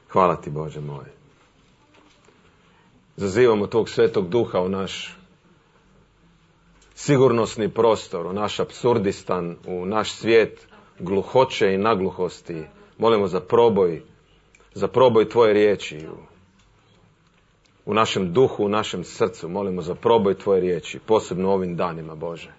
Hvala ti, Bože moj. Zazivamo tog Svetog Duha u naš sigurnosni prostor, u naš apsurdistan, u naš svijet gluhoće i nagluhosti. Molimo za proboj tvoje riječi u našem duhu, u našem srcu. Molimo za proboj tvoje riječi, posebno ovim danima, Bože.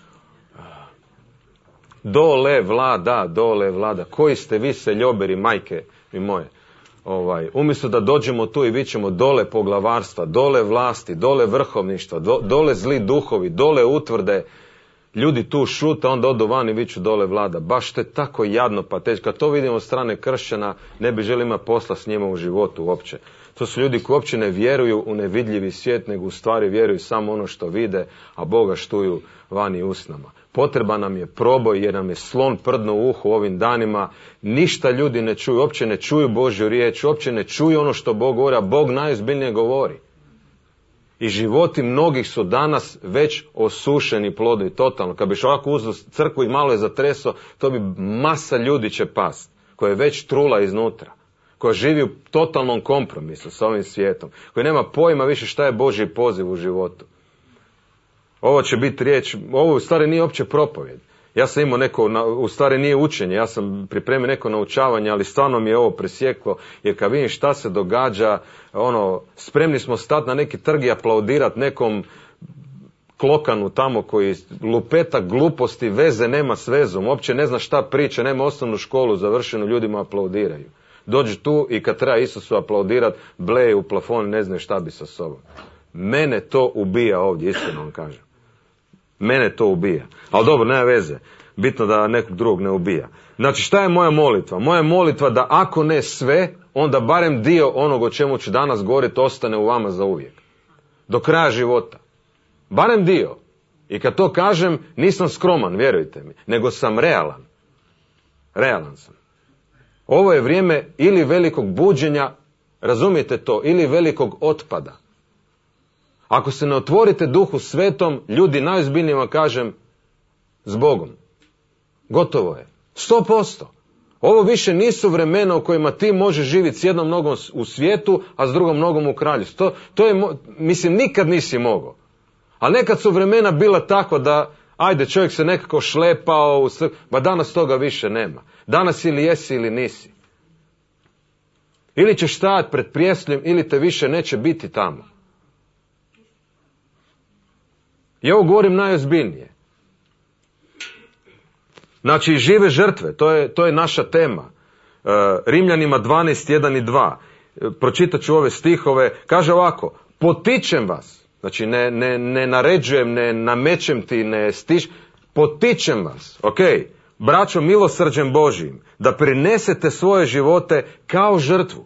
Dole vlada. Koji ste vi seljoberi, majke mi moje? Umjesto da dođemo tu i vičemo dole poglavarstva, dole vlasti, dole vrhovništva, dole zli duhovi, dole utvrde, ljudi tu šute, onda odu van i viču dole vlada. Baš to je tako jadno patetično. Kad to vidimo od strane kršćana, ne bi želio imati posla s njima u životu uopće. To su ljudi koji uopće ne vjeruju u nevidljivi svijet, nego u stvari vjeruju samo ono što vide, a Boga štuju vani usnama. Potreba nam je proboj jer nam je slon prdno u uhu ovim danima. Ništa ljudi ne čuju, uopće ne čuju Božju riječ, uopće ne čuju ono što Bog govori, a Bog najozbiljnije govori. I životi mnogih su danas već osušeni plodovi, totalno. Kad biš ovako uzeo crkvu i malo je zatreso, to bi masa ljudi će past, koja je već trula iznutra, koja živi u totalnom kompromisu s ovim svijetom, koja nema pojma više šta je Božji poziv u životu. Ovo će biti riječ, ovo u stvari nije uopće propovjed. Ja sam imao u stvari nije učenje, ja sam pripremio neko naučavanje, ali stvarno mi je ovo presjeklo, jer kad vidim šta se događa, spremni smo stati na neki trg i aplaudirati nekom klokanu tamo koji lupeta gluposti, veze nema s vezom, uopće ne zna šta priča, nema osnovnu školu završenu, ljudima aplaudiraju. Dođu tu i kad treba Isusu aplaudirati, bleje u plafon, ne znaju šta bi sa sobom. Mene to ubija ovdje, iskreno vam kažem. Mene to ubija. Ali dobro, nema veze. Bitno da nekog drugog ne ubija. Znači, šta je moja molitva? Moja molitva da ako ne sve, onda barem dio onog o čemu ću danas govoriti ostane u vama za uvijek. Do kraja života. Barem dio. I kad to kažem, nisam skroman, vjerujte mi, nego sam realan. Realan sam. Ovo je vrijeme ili velikog buđenja, razumijete to, ili velikog otpada. Ako se ne otvorite Duhu Svetom, ljudi najozbiljnijima kažem, s Bogom. Gotovo je. 100%. Ovo više nisu vremena u kojima ti možeš živjeti s jednom nogom u svijetu, a s drugom nogom u kraljevstvu. To je, mislim, nikad nisi mogao. Ali nekad su vremena bila tako da, ajde, čovjek se nekako šlepao, ba danas toga više nema. Danas ili jesi ili nisi. Ili ćeš stajati pred prijesljem, ili te više neće biti tamo. I ovo govorim najozbiljnije. Znači, žive žrtve, to je naša tema. Rimljanima 12:1 i 2. Pročitat ću ove stihove. Kaže ovako, potičem vas. Znači, ne naređujem, ne namećem ti, ne stiš. Potičem vas, ok, braćo milosrđem Božijim, da prinesete svoje živote kao žrtvu.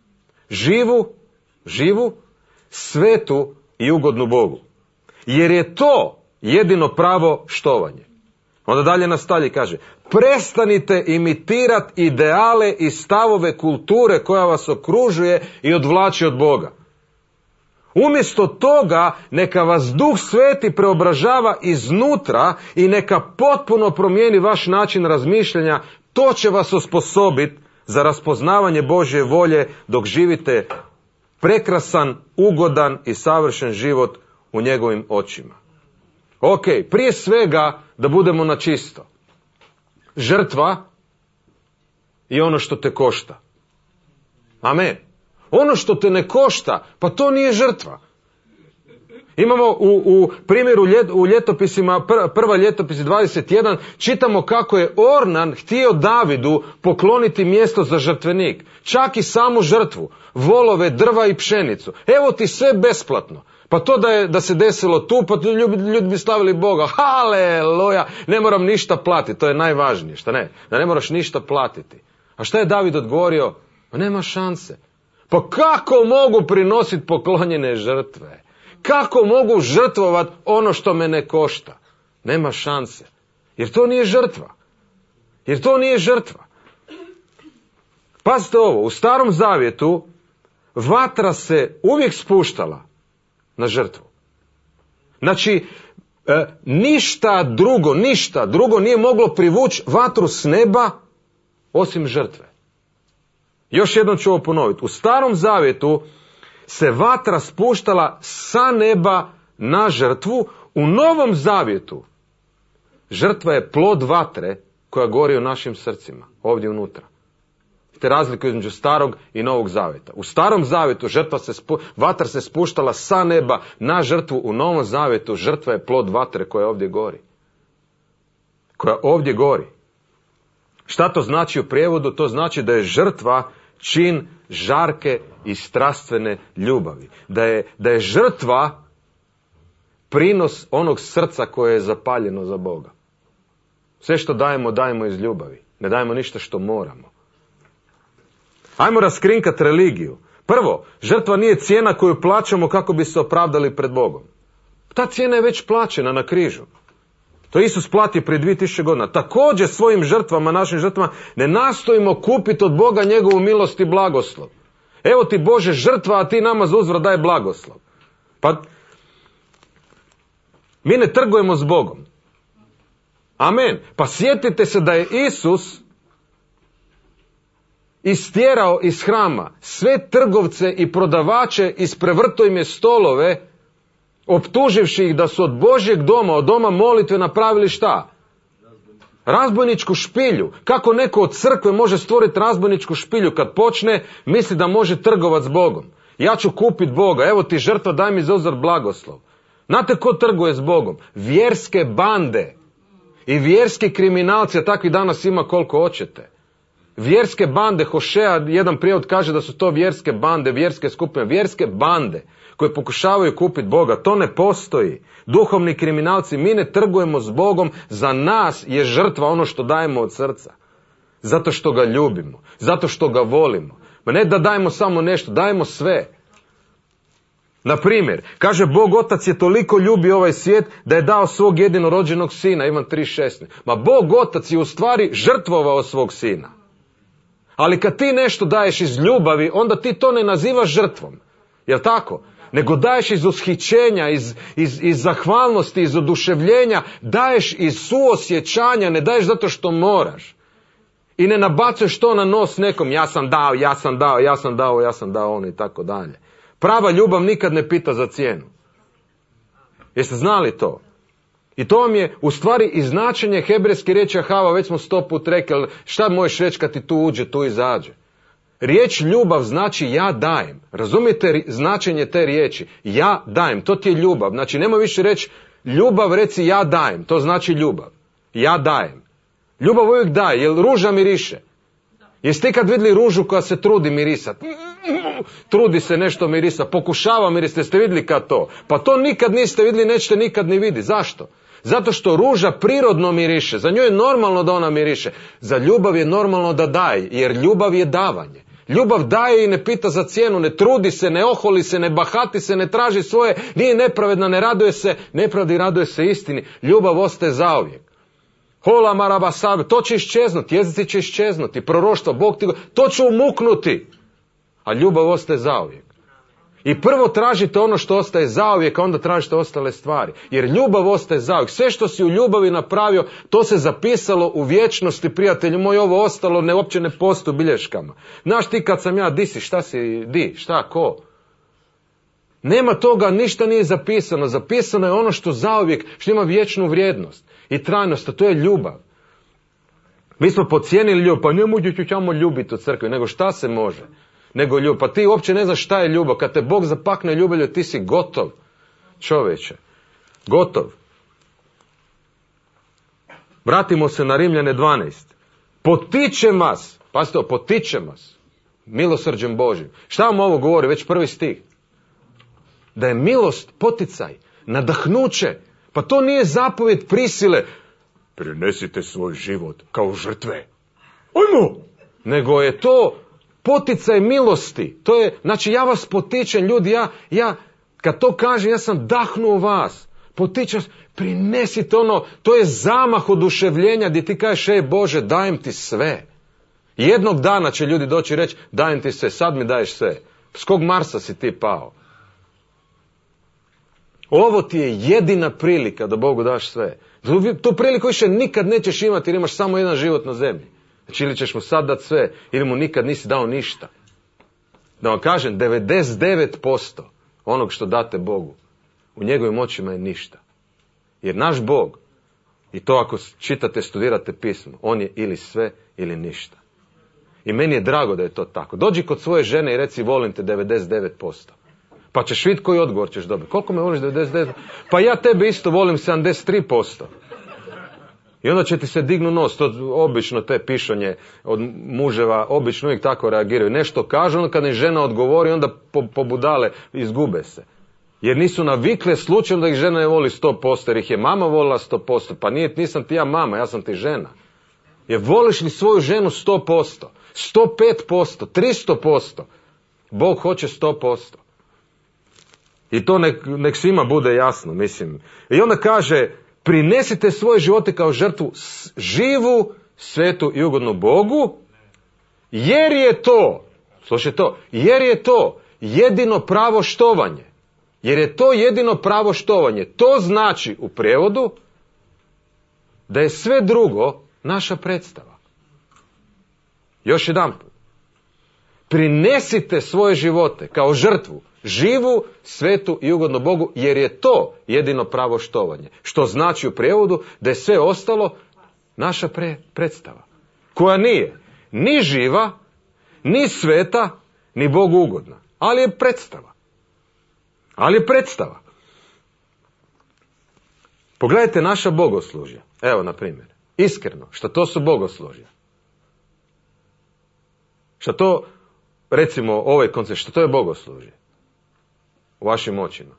Živu, svetu i ugodnu Bogu. Jer je to jedino pravo štovanje. Onda dalje nastavlja i kaže, prestanite imitirati ideale i stavove kulture koja vas okružuje i odvlači od Boga. Umjesto toga, neka vas Duh Sveti preobražava iznutra i neka potpuno promijeni vaš način razmišljanja. To će vas osposobiti za raspoznavanje Božje volje dok živite prekrasan, ugodan i savršen život u njegovim očima. Ok, prije svega da budemo na čisto. Žrtva i ono što te košta. Amen. Ono što te ne košta, pa to nije žrtva. Imamo u primjeru u ljetopisima, prva ljetopis 21, čitamo kako je Ornan htio Davidu pokloniti mjesto za žrtvenik. Čak i samu žrtvu, volove, drva i pšenicu. Evo ti sve besplatno. Pa to da se desilo tu, pa ljudi bi slavili Boga. Haleluja, ne moram ništa platiti, to je najvažnije, šta ne? Da ne moraš ništa platiti. A šta je David odgovorio? Pa nema šanse. Pa kako mogu prinositi poklonjene žrtve? Kako mogu žrtvovati ono što me ne košta? Nema šanse. Jer to nije žrtva. Pazite ovo, u Starom Zavjetu vatra se uvijek spuštala na žrtvu. Znači, ništa drugo nije moglo privući vatru s neba osim žrtve. Još jednom ću ovo ponoviti. U Starom Zavjetu se vatra spuštala sa neba na žrtvu. U Novom Zavjetu žrtva je plod vatre koja gori u našim srcima, ovdje unutra. Te razlike između Starog i Novog Zavjeta. U Starom Zavjetu vatra se spuštala sa neba na žrtvu. U Novom Zavjetu žrtva je plod vatre koja ovdje gori. Koja ovdje gori. Šta to znači u prijevodu? To znači da je žrtva čin žarke i strastvene ljubavi. Da je žrtva prinos onog srca koje je zapaljeno za Boga. Sve što dajemo, dajemo iz ljubavi. Ne dajemo ništa što moramo. Ajmo raskrinkati religiju. Prvo, žrtva nije cijena koju plaćamo kako bi se opravdali pred Bogom. Ta cijena je već plaćena na križu. To Isus platio prije 2000 godina. Također svojim žrtvama, našim žrtvama, ne nastojimo kupiti od Boga njegovu milost i blagoslov. Evo ti Bože žrtva, a ti nama za uzvrat daj blagoslov. Pa mi ne trgujemo s Bogom. Amen. Pa sjetite se da je Isus istjerao iz hrama sve trgovce i prodavače, isprevrto im je stolove, optuživši ih da su od Božjeg doma, od doma molitve napravili šta? Razbojničku špilju. Kako neko od crkve može stvoriti razbojničku špilju kad počne, misli da može trgovati s Bogom. Ja ću kupiti Boga, evo ti žrtva, daj mi za uzvrat blagoslov. Znate ko trguje s Bogom? Vjerske bande. I vjerski kriminalci, a takvih danas ima koliko hoćete. Vjerske bande, Hošea, jedan prijevod kaže da su to vjerske bande, vjerske skupine, vjerske bande koje pokušavaju kupiti Boga. To ne postoji. Duhovni kriminalci, mi ne trgujemo s Bogom, za nas je žrtva ono što dajemo od srca. Zato što ga ljubimo, zato što ga volimo. Ma ne da dajemo samo nešto, dajemo sve. Na primjer, kaže Bog Otac je toliko ljubio ovaj svijet da je dao svog jedinorođenog sina, Ivan 3:16. Ma Bog Otac je u stvari žrtvovao svog sina. Ali kad ti nešto daješ iz ljubavi, onda ti to ne nazivaš žrtvom. Jel tako? Nego daješ iz ushićenja, iz zahvalnosti, iz oduševljenja, daješ iz suosjećanja, ne daješ zato što moraš. I ne nabacuješ to na nos nekom, ja sam dao ono i tako dalje. Prava ljubav nikad ne pita za cijenu. Jeste znali to? I to vam je u stvari i značenje hebrejske riječi Ahava, već smo 100 put rekli, šta možeš reći kad ti tu uđe, tu izađe. Riječ ljubav znači ja dajem. Razumijete značenje te riječi? Ja dajem, to ti je ljubav. Znači nemoj više reći ljubav, reci ja dajem, to znači ljubav. Ja dajem. Ljubav uvijek daje, jer ruža miriše. Jeste ikad vidjeli ružu koja se trudi mirisat? Trudi se nešto mirisa, pokušava mirisati, jeste vidjeli kad to? Pa to nikad niste vidjeli, nećete nikad ni vidjeti. Zašto? Zato što ruža prirodno miriše, za nju je normalno da ona miriše. Za ljubav je normalno da daje, jer ljubav je davanje. Ljubav daje i ne pita za cijenu, ne trudi se, ne oholi se, ne bahati se, ne traži svoje, nije nepravedna, ne raduje se, nepravdi raduje se istini. Ljubav ostaje zauvijek. Hola marabasabe, to će iščeznuti, jezici će iščeznuti, proroštvo, Bog ti to će umuknuti. A ljubav ostaje zauvijek. I prvo tražite ono što ostaje zauvijek, a onda tražite ostale stvari. Jer ljubav ostaje zauvijek. Sve što si u ljubavi napravio, to se zapisalo u vječnosti, prijatelju moj, ovo ostalo uopće ne postoji u bilješkama. Znaš ti kad sam ja, di si, šta si, šta, ko? Nema toga, ništa nije zapisano. Zapisano je ono što zauvijek, što ima vječnu vrijednost i trajnost, a to je ljubav. Mi smo podcijenili ljubav, pa ne možeš samo ljubiti u crkvi, nego šta se može? Nego ljubav. Pa ti uopće ne znaš šta je ljubav. Kad te Bog zapakne ljubavlju, ti si gotov. Čovječe. Gotov. Vratimo se na Rimljane 12. Potičem vas. Pazite, potičem vas. Milosrđem Božim. Šta vam ovo govori? Već prvi stih. Da je milost poticaj. Nadahnuće. Pa to nije zapovjed prisile. Prinesite svoj život kao žrtve. Ajmo! Nego je to poticaj milosti. To je, znači ja vas potičem, ljudi, ja kad to kažem, ja sam dahnuo vas. Potičem, prinesite ono, to je zamah oduševljenja gdje ti kažeš, Bože, dajem ti sve. Jednog dana će ljudi doći i reći, dajem ti sve, sad mi daješ sve. S kog Marsa si ti pao? Ovo ti je jedina prilika da Bogu daš sve. Tu priliku više nikad nećeš imati jer imaš samo jedan život na zemlji. Znači ili ćeš mu sad dati sve, ili mu nikad nisi dao ništa. Da vam kažem, 99% onog što date Bogu, u njegovim očima je ništa. Jer naš Bog, i to ako čitate, studirate pismo, on je ili sve ili ništa. I meni je drago da je to tako. Dođi kod svoje žene i reci volim te 99%. Pa ćeš vidjeti koji odgovor ćeš dobiti. Koliko me voliš 99%? Pa ja tebe isto volim 73%. I onda će ti se dignu nos. To obično te pišonje od muževa obično uvijek tako reagiraju. Nešto kažu, onda kad im žena odgovori, onda pobudale, izgube se. Jer nisu navikle slučajno da ih žena ne voli 100%, jer ih je mama volila 100%. Pa nisam ti ja mama, ja sam ti žena. Jer voliš li svoju ženu 100%, 105%, 300%? Bog hoće 100%. I to nek svima bude jasno, mislim. I onda kaže, prinesite svoje živote kao žrtvu živu, svetu i ugodnu Bogu, jer je to, slušaj to, jer je to jedino pravo štovanje. Jer je to jedino pravo štovanje. To znači u prijevodu da je sve drugo naša predstava. Još jedanput. Prinesite svoje živote kao žrtvu, živu, svetu i ugodnu Bogu, jer je to jedino pravo štovanje. Što znači u prijevodu da je sve ostalo naša predstava. Koja nije ni živa, ni sveta, ni Bogu ugodna. Ali je predstava. Ali je predstava. Pogledajte naša bogoslužja. Evo, na primjer. Iskreno, šta to su bogoslužja? Šta to, recimo, ovaj koncept, šta to je bogoslužje? U vašim očima.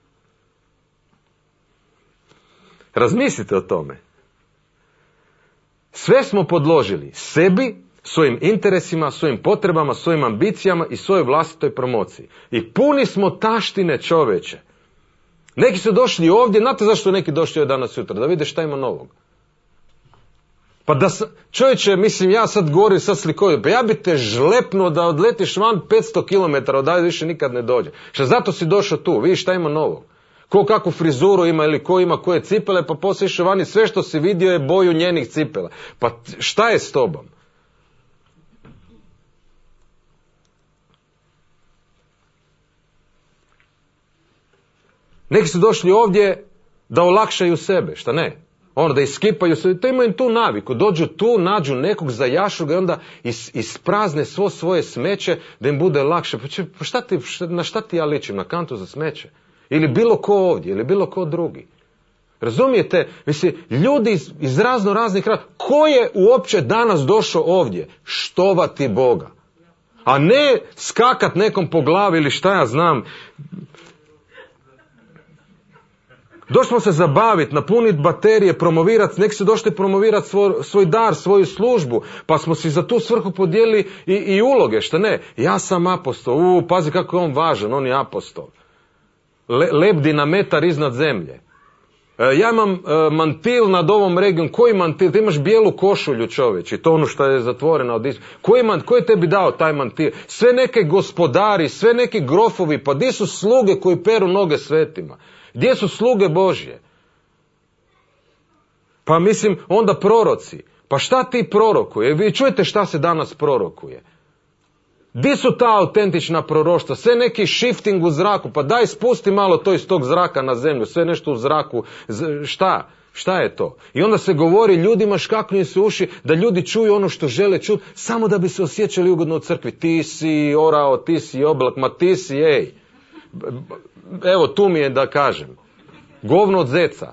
Razmislite o tome. Sve smo podložili sebi, svojim interesima, svojim potrebama, svojim ambicijama i svojoj vlastitoj promociji. I puni smo taštine, čoveče. Neki su došli ovdje, znate zašto neki došli ovdje danas sutra? Da vide šta ima novog. Pa da čovječe, mislim, ja sad govorim, sad slikovim, pa ja bi te žlepnuo da odletiš van 500 km, odavde više nikad ne dođe. Šta zato si došao tu, vidiš šta ima novog. Ko kakvu frizuru ima ili ko ima koje cipele, pa poslije išao vani, sve što si vidio je boju njenih cipela. Pa šta je s tobom? Neki su došli ovdje da olakšaju sebe, šta ne? Ono da iskipaju se, to imaju tu naviku, dođu tu, nađu nekog, zajašu ga i onda isprazne svo svoje smeće da im bude lakše. Pa na šta ti ja ličim? Na kantu za smeće? Ili bilo ko ovdje, ili bilo ko drugi. Razumijete? Mislim, ljudi iz razno raznih razloga, ko je uopće danas došao ovdje? Štovati Boga. A ne skakat nekom po glavi ili šta ja znam. Došli smo se zabaviti, napuniti baterije, promovirati, neki su došli promovirati svoj dar, svoju službu, pa smo si za tu svrhu podijelili i uloge, šta ne? Ja sam apostol, pazi kako je on važan, on je apostol. Lebdi na metar iznad zemlje. Ja imam mantil nad ovom regijom, koji mantil? Ti imaš bijelu košulju, čovječ, i to ono što je zatvoreno od Ko je tebi dao taj mantil? Sve neke gospodari, sve neki grofovi, pa di su sluge koji peru noge svetima? Gdje su sluge Božje? Pa mislim, onda proroci. Pa šta ti prorokuje? Vi čujete šta se danas prorokuje? Di su ta autentična proroštva? Sve neki shifting u zraku. Pa daj spusti malo to iz tog zraka na zemlju. Sve nešto u zraku. Šta? Šta je to? I onda se govori ljudima, škaknuju se uši, da ljudi čuju ono što žele čuti, samo da bi se osjećali ugodno u crkvi. Ti si orao, ti si oblak, ma ti si, ej. Evo, tu mi je da kažem. Govno od zeca.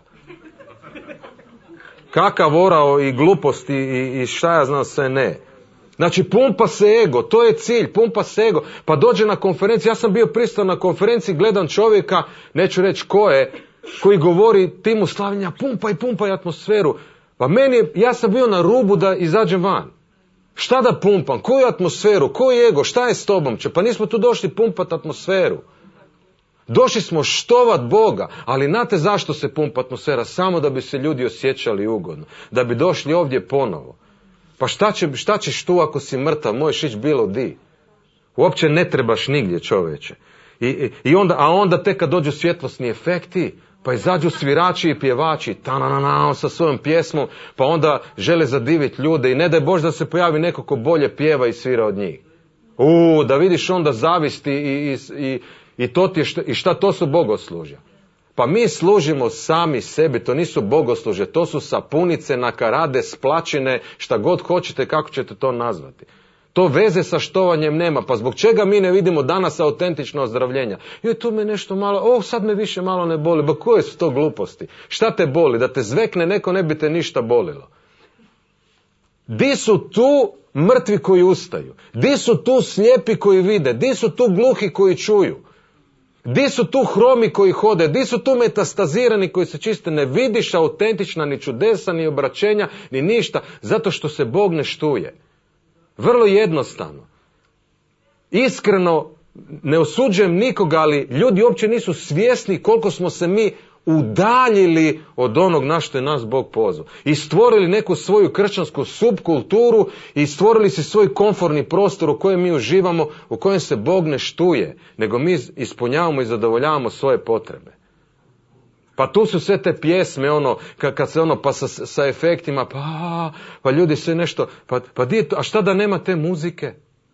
Kakav orao i gluposti i šta ja znam sve ne. Znači, pumpa se ego, to je cilj, pumpa se ego. Pa dođe na konferenciju, ja sam bio prisutan na konferenciji, gledam čovjeka, neću reći ko je, koji govori Timu Slavinja, pumpaj atmosferu. Pa ja sam bio na rubu da izađem van. Šta da pumpam, koju atmosferu, koji ego, šta je s tobom? Pa nismo tu došli pumpat atmosferu. Došli smo štovat Boga, ali znate zašto se pumpa atmosfera? Samo da bi se ljudi osjećali ugodno, da bi došli ovdje ponovo. Pa šta ćeš tu ako si mrtav, možeš ići bilo di. Uopće ne trebaš nigdje, čovječe. A onda tek kad dođu svjetlosni efekti, Pa izađu svirači i pjevači, ta-na-na-na, sa svojom pjesmom, pa onda žele zadiviti ljude i ne daj Bože da se pojavi neko ko bolje pjeva i svira od njih. Da vidiš onda zavisti i to ti je šta to su bogoslužja. Pa mi služimo sami sebi, to nisu bogoslužje, to su sapunice, nakarade, splačine, šta god hoćete, kako ćete to nazvati. To veze sa štovanjem nema, pa zbog čega mi ne vidimo danas autentično ozdravljenja? Tu me nešto malo, sad me više malo ne boli, ba koje su to gluposti? Šta te boli? Da te zvekne neko, ne bi te ništa bolilo. Di su tu mrtvi koji ustaju? Di su tu slijepi koji vide? Di su tu gluhi koji čuju? Di su tu hromi koji hode? Di su tu metastazirani koji se čiste? Ne vidiš autentična ni čudesa, ni obraćenja, ni ništa, zato što se Bog ne štuje. Vrlo jednostavno. Iskreno, ne osuđujem nikoga, ali ljudi uopće nisu svjesni koliko smo se mi udaljili od onog na što je nas Bog pozvao. I stvorili neku svoju kršćansku subkulturu i stvorili si svoj komfortni prostor u kojem mi uživamo, u kojem se Bog ne štuje, nego mi ispunjavamo i zadovoljavamo svoje potrebe. Pa tu su sve te pjesme, kad se pa sa efektima, pa ljudi sve nešto, a šta da nema te muzike?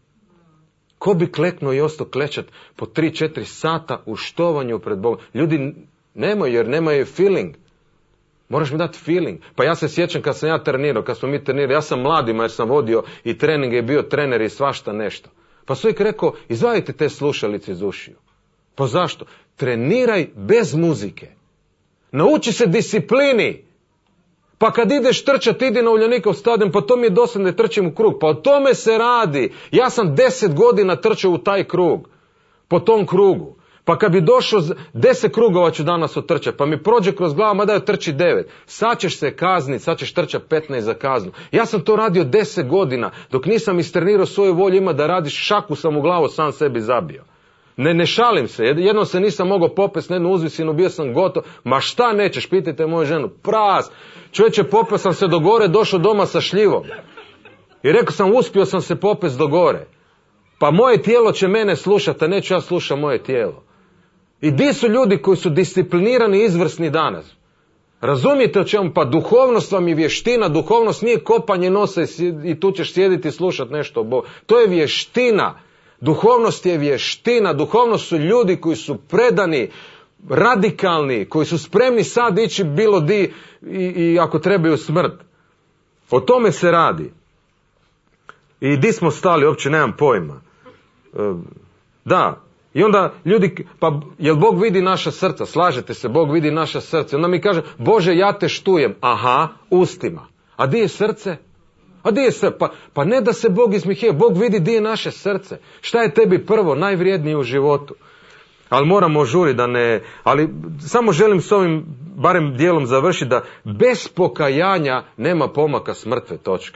Ko bi kleknuo i ostao klečat po 3-4 sata u štovanju pred Bogom? Ljudi nemaju, jer nemaju feeling. Moraš mi dati feeling. Pa ja se sjećam kad sam ja trenirao, kad smo mi trenirali, ja sam mladima jer sam vodio i treninge i bio trener i svašta nešto. Pa su ih rekao, izvadite te slušalice iz ušiju. Pa zašto? Treniraj bez muzike. Nauči se disciplini. Pa kad ideš trčati, idi na Uljanikov stadion, pa to mi je dosadno da trčim u krug. Pa o tome se radi. Ja sam 10 godina trčao u taj krug. Po tom krugu. Pa kad bi došao, 10 krugova ću danas otrčati, pa mi prođe kroz glavu, ma daj trči 9. Sad ćeš se kazniti, sad ćeš trčati 15 za kaznu. Ja sam to radio 10 godina, dok nisam istrenirao svoju volju ima da radiš, šaku sam u glavu sam sebi zabio. Ne šalim se, jednom se nisam mogao popesti na jednu uzvisinu, bio sam gotov, ma šta nećeš, pitajte moju ženu, pras, čovječe, popeo sam se do gore, došao doma sa šljivom. I rekao sam, uspio sam se popesti do gore. Pa moje tijelo će mene slušati, a neću ja slušam moje tijelo. I di su ljudi koji su disciplinirani i izvrsni danas? Razumijete o čemu? Pa duhovnost vam je vještina, duhovnost nije kopanje nosa i tu ćeš sjediti i slušati nešto o Bogu. To je vještina. Duhovnost je vještina, duhovnost su ljudi koji su predani, radikalni, koji su spremni sad ići bilo di i ako trebaju smrt. O tome se radi. I di smo stali, uopće nemam pojma. Da, i onda ljudi, pa jel Bog vidi naša srca? Slažete se, Bog vidi naša srca. Onda mi kaže, Bože, ja te štujem. Aha, ustima. A di je srce? A di je srce? Pa ne da se Bog izmihije, Bog vidi di je naše srce. Šta je tebi prvo, najvrijednije u životu? Ali moramo žuriti da ne, ali samo želim s ovim barem dijelom završiti da bez pokajanja nema pomaka s mrtve točke.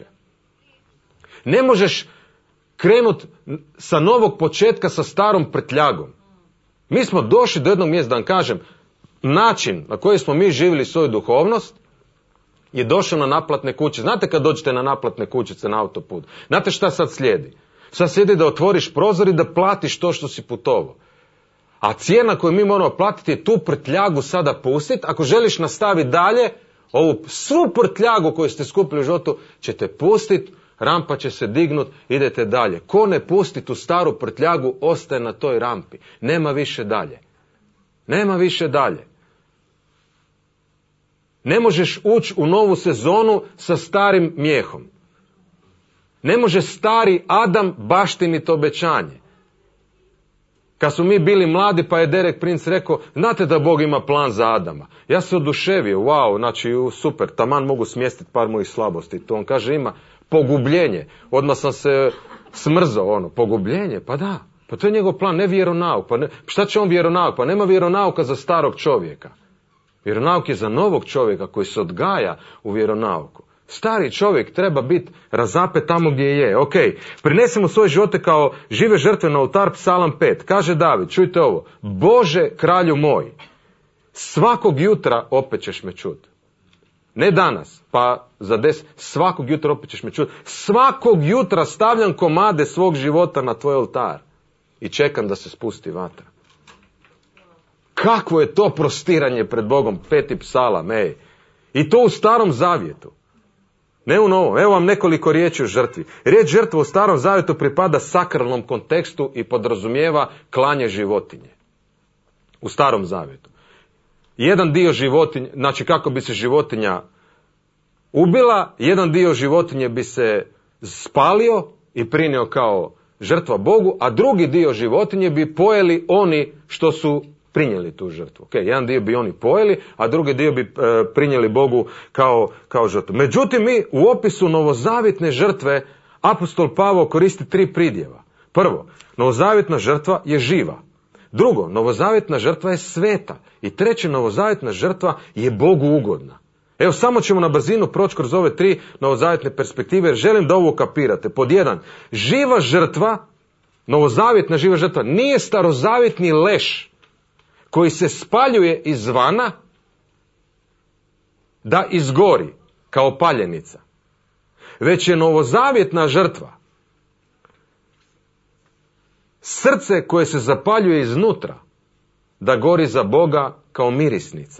Ne možeš krenuti sa novog početka sa starom prtljagom. Mi smo došli do jednog mjesta, da vam kažem, način na koji smo mi živjeli svoju duhovnost je došao na naplatne kuće. Znate kad dođete na naplatne kućice na autoput? Znate šta sad slijedi? Sad slijedi da otvoriš prozor i da platiš to što si putovao. A cijena koju mi moramo platiti je tu prtljagu sada pustiti. Ako želiš nastaviti dalje, ovu svu prtljagu koju ste skupili u životu ćete pustiti, rampa će se dignut, idete dalje. Ko ne pusti tu staru prtljagu, ostaje na toj rampi. Nema više dalje. Nema više dalje. Ne možeš ući u novu sezonu sa starim mijehom. Ne može stari Adam baštiniti obećanje. Kad su mi bili mladi, pa je Derek Prince rekao, znate da Bog ima plan za Adama. Ja se oduševio, wow, znači super, taman mogu smjestiti par mojih slabosti. To on kaže, ima pogubljenje. Odmah sam se smrzao, pogubljenje, pa da. Pa to je njegov plan, ne vjeronauk. Pa šta će on vjeronauk? Pa nema vjeronauka za starog čovjeka. Vjeronauk je za novog čovjeka koji se odgaja u vjeronauku. Stari čovjek treba biti razapet tamo gdje je. Ok, prinesemo svoje živote kao žive žrtve na oltar, Psalam 5. Kaže David, čujte ovo, Bože kralju moj, svakog jutra opet ćeš me čuti. Ne danas, pa za 10, svakog jutra opet ćeš me čuti. Svakog jutra stavljam komade svog života na tvoj oltar i čekam da se spusti vatra. Kakvo je to prostiranje pred Bogom, 5. psalam, I to u Starom Zavjetu. Ne u Novom. Evo vam nekoliko riječi o žrtvi. Riječ žrtva u Starom Zavjetu pripada sakralnom kontekstu i podrazumijeva klanje životinje. U Starom Zavjetu. Jedan dio životinje, znači kako bi se životinja ubila, jedan dio životinje bi se spalio i prinio kao žrtva Bogu, a drugi dio životinje bi pojeli oni što su prinijeli tu žrtvu. Jedan dio bi oni pojeli, a drugi dio bi prinijeli Bogu kao žrtvu. Međutim, mi u opisu novozavjetne žrtve apostol Pavao koristi 3 pridjeva. Prvo, novozavjetna žrtva je živa. Drugo, novozavjetna žrtva je sveta. I treće, novozavjetna žrtva je Bogu ugodna. Evo, samo ćemo na brzinu proći kroz ove 3 novozavjetne perspektive, jer želim da ovo kapirate. Pod 1, živa žrtva, novozavjetna živa žrtva, nije starozavjetni leš koji se spaljuje izvana da izgori kao paljenica. Već je novozavjetna žrtva srce koje se zapaljuje iznutra da gori za Boga kao mirisnica.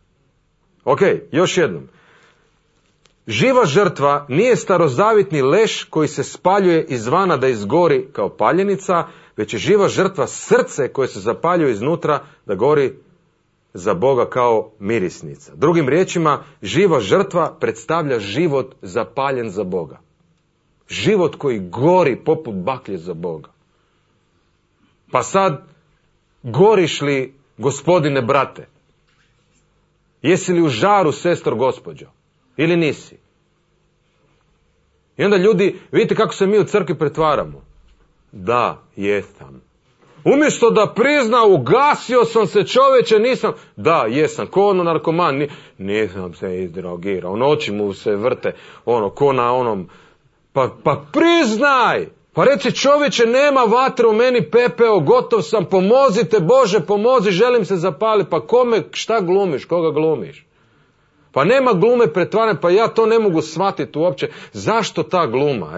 Još jednom. Živa žrtva nije starozavjetni leš koji se spaljuje izvana da izgori kao paljenica, već je živa žrtva srce koje se zapaljuje iznutra da gori za Boga kao mirisnica. Drugim riječima, živa žrtva predstavlja život zapaljen za Boga. Život koji gori poput baklje za Boga. Pa sad, goriš li, gospodine brate? Jesi li u žaru, sestro gospođo? Ili nisi? I onda ljudi, vidite kako se mi u crkvi pretvaramo. Da, jesam. Umjesto da prizna, ugasio sam se, čovječe, nisam. Da, jesam, ko ono narkoman, nisam se izdrogirao. Noći mu se vrte, ko na onom. Pa priznaj! Pa reci, čovječe, nema vatre u meni, pepeo, gotov sam, pomozite, Bože, pomozi, želim se zapaliti. Pa kome, šta glumiš, koga glumiš? Pa nema glume pretvaranja, pa ja to ne mogu shvatiti uopće. Zašto ta gluma?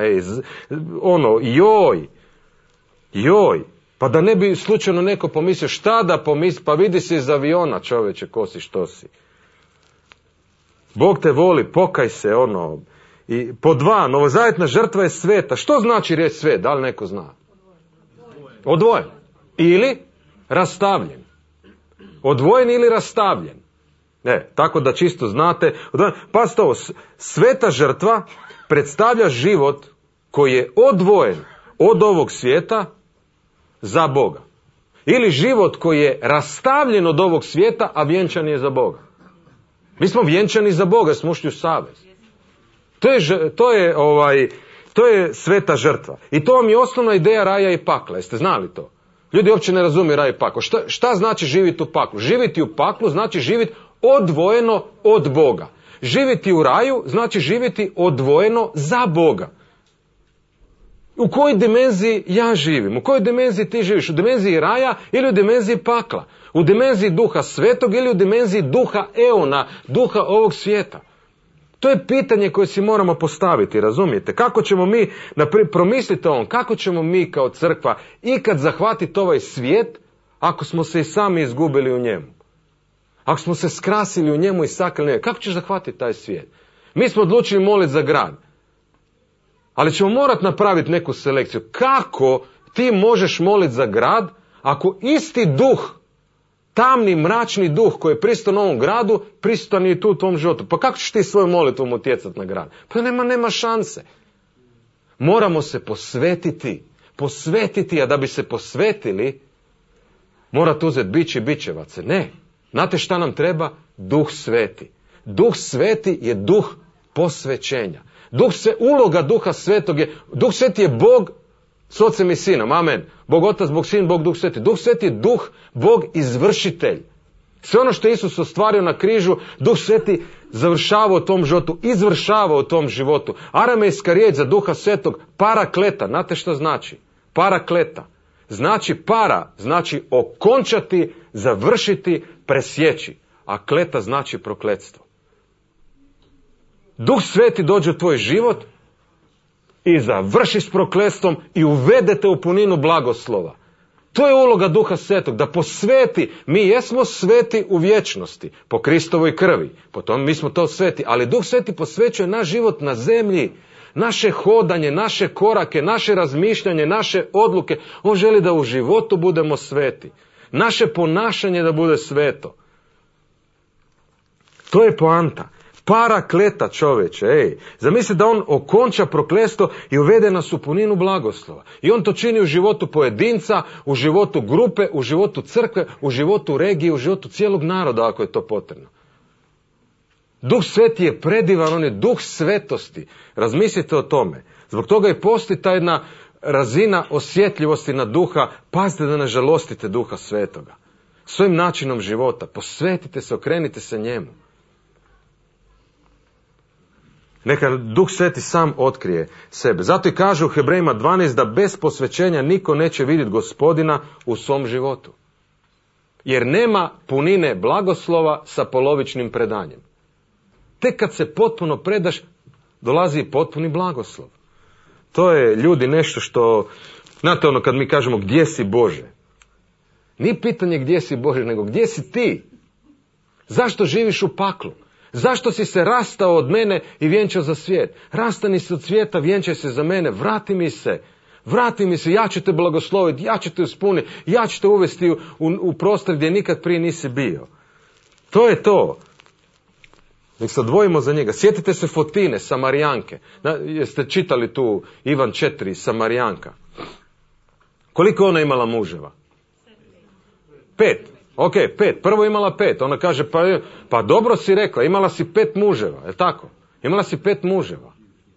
Joj. Pa da ne bi slučajno neko pomislio, šta da pomisli, pa vidi se iz aviona, čovječe, ko si, što si. Bog te voli, pokaj se, I pod 2, novozavjetna žrtva je sveta. Što znači riječ svet? Da li neko zna? Odvojen. Ili rastavljen. Odvojen ili rastavljen. Tako da čisto znate. Pazite ovo, sveta žrtva predstavlja život koji je odvojen od ovog svijeta za Boga. Ili život koji je rastavljen od ovog svijeta, a vjenčan je za Boga. Mi smo vjenčani za Boga, smo ušli u savez. To je sveta žrtva. I to vam je osnovna ideja raja i pakla. Jeste znali to? Ljudi uopće ne razumiju raj i paklo. Šta znači živjeti u paklu? Živjeti u paklu znači živjeti odvojeno od Boga. Živjeti u raju znači živjeti odvojeno za Boga. U kojoj dimenziji ja živim? U kojoj dimenziji ti živiš? U dimenziji raja ili u dimenziji pakla? U dimenziji duha svetog ili u dimenziji duha eona, duha ovog svijeta? To je pitanje koje si moramo postaviti, razumijete? Kako ćemo mi, promislite ovom, kako ćemo mi kao crkva ikad zahvatiti ovaj svijet ako smo se i sami izgubili u njemu? Ako smo se skrasili u njemu i sakrili u njemu, kako ćeš zahvatiti taj svijet? Mi smo odlučili moliti za grad, ali ćemo morati napraviti neku selekciju. Kako ti možeš moliti za grad ako isti duh, tamni, mračni duh koji je prisutan u ovom gradu, prisutan je i tu u tvom životu? Pa kako ćeš ti svojom molitvom utjecati na grad? Pa nema šanse. Moramo se posvetiti, a da bi se posvetili, morate uzeti biće i bićevace. Ne. Znate šta nam treba? Duh sveti. Duh sveti je duh posvećenja. Uloga duha svetog je, duh sveti je Bog s Ocem i Sinom, amen. Bog Otac, Bog Sin, Bog Duh Sveti. Duh Sveti je duh, Bog izvršitelj. Sve ono što je Isus ostvario na križu, Duh Sveti završava u tom životu, izvršava u tom životu. Aramejska riječ za Duha Svetog, parakleta, znate što znači? Parakleta. Znači znači okončati, završiti, presjeći. A kleta znači prokletstvo. Duh Sveti dođe u tvoj život i završi s prokletstvom i uvedete u puninu blagoslova. To je uloga Duha Svetog, da posveti. Mi jesmo sveti u vječnosti, po Kristovoj krvi. Potom mi smo to sveti, ali Duh Sveti posvećuje naš život na zemlji, naše hodanje, naše korake, naše razmišljanje, naše odluke. On želi da u životu budemo sveti. Naše ponašanje da bude sveto. To je poanta. Parakleta, čoveče, zamisli da on okonča prokletstvo i uvede nas u puninu blagoslova. I on to čini u životu pojedinca, u životu grupe, u životu crkve, u životu regije, u životu cijelog naroda, ako je to potrebno. Duh Sveti je predivan, on je duh svetosti. Razmislite o tome. Zbog toga i postoji ta jedna razina osjetljivosti na duha. Pazite da ne žalostite Duha Svetoga. Svojim načinom života. Posvetite se, okrenite se njemu. Neka Duh Sveti sam otkrije sebe. Zato i kaže u Hebrejima 12 da bez posvećenja niko neće vidjeti Gospodina u svom životu. Jer nema punine blagoslova sa polovičnim predanjem. Tek kad se potpuno predaš, dolazi i potpuni blagoslov. To je, ljudi, nešto što, znate ono kad mi kažemo gdje si Bože. Nije pitanje gdje si Bože, nego gdje si ti? Zašto živiš u paklu? Zašto si se rastao od mene i vjenčao za svijet? Rastani se od svijeta, vjenčaj se za mene, vrati mi se, ja ću te blagosloviti, ja ću te uspuniti, ja ću te uvesti u prostor gdje nikad prije nisi bio. To je to. Nek se odvojimo za njega. Sjetite se Fotine, Samarijanke. Jeste čitali tu Ivan 4, Samarijanka? Koliko ona imala muževa? 5. Ok, 5. Prvo imala 5. Ona kaže, pa dobro si rekla, imala si 5 muževa, je tako? Imala si 5 muževa.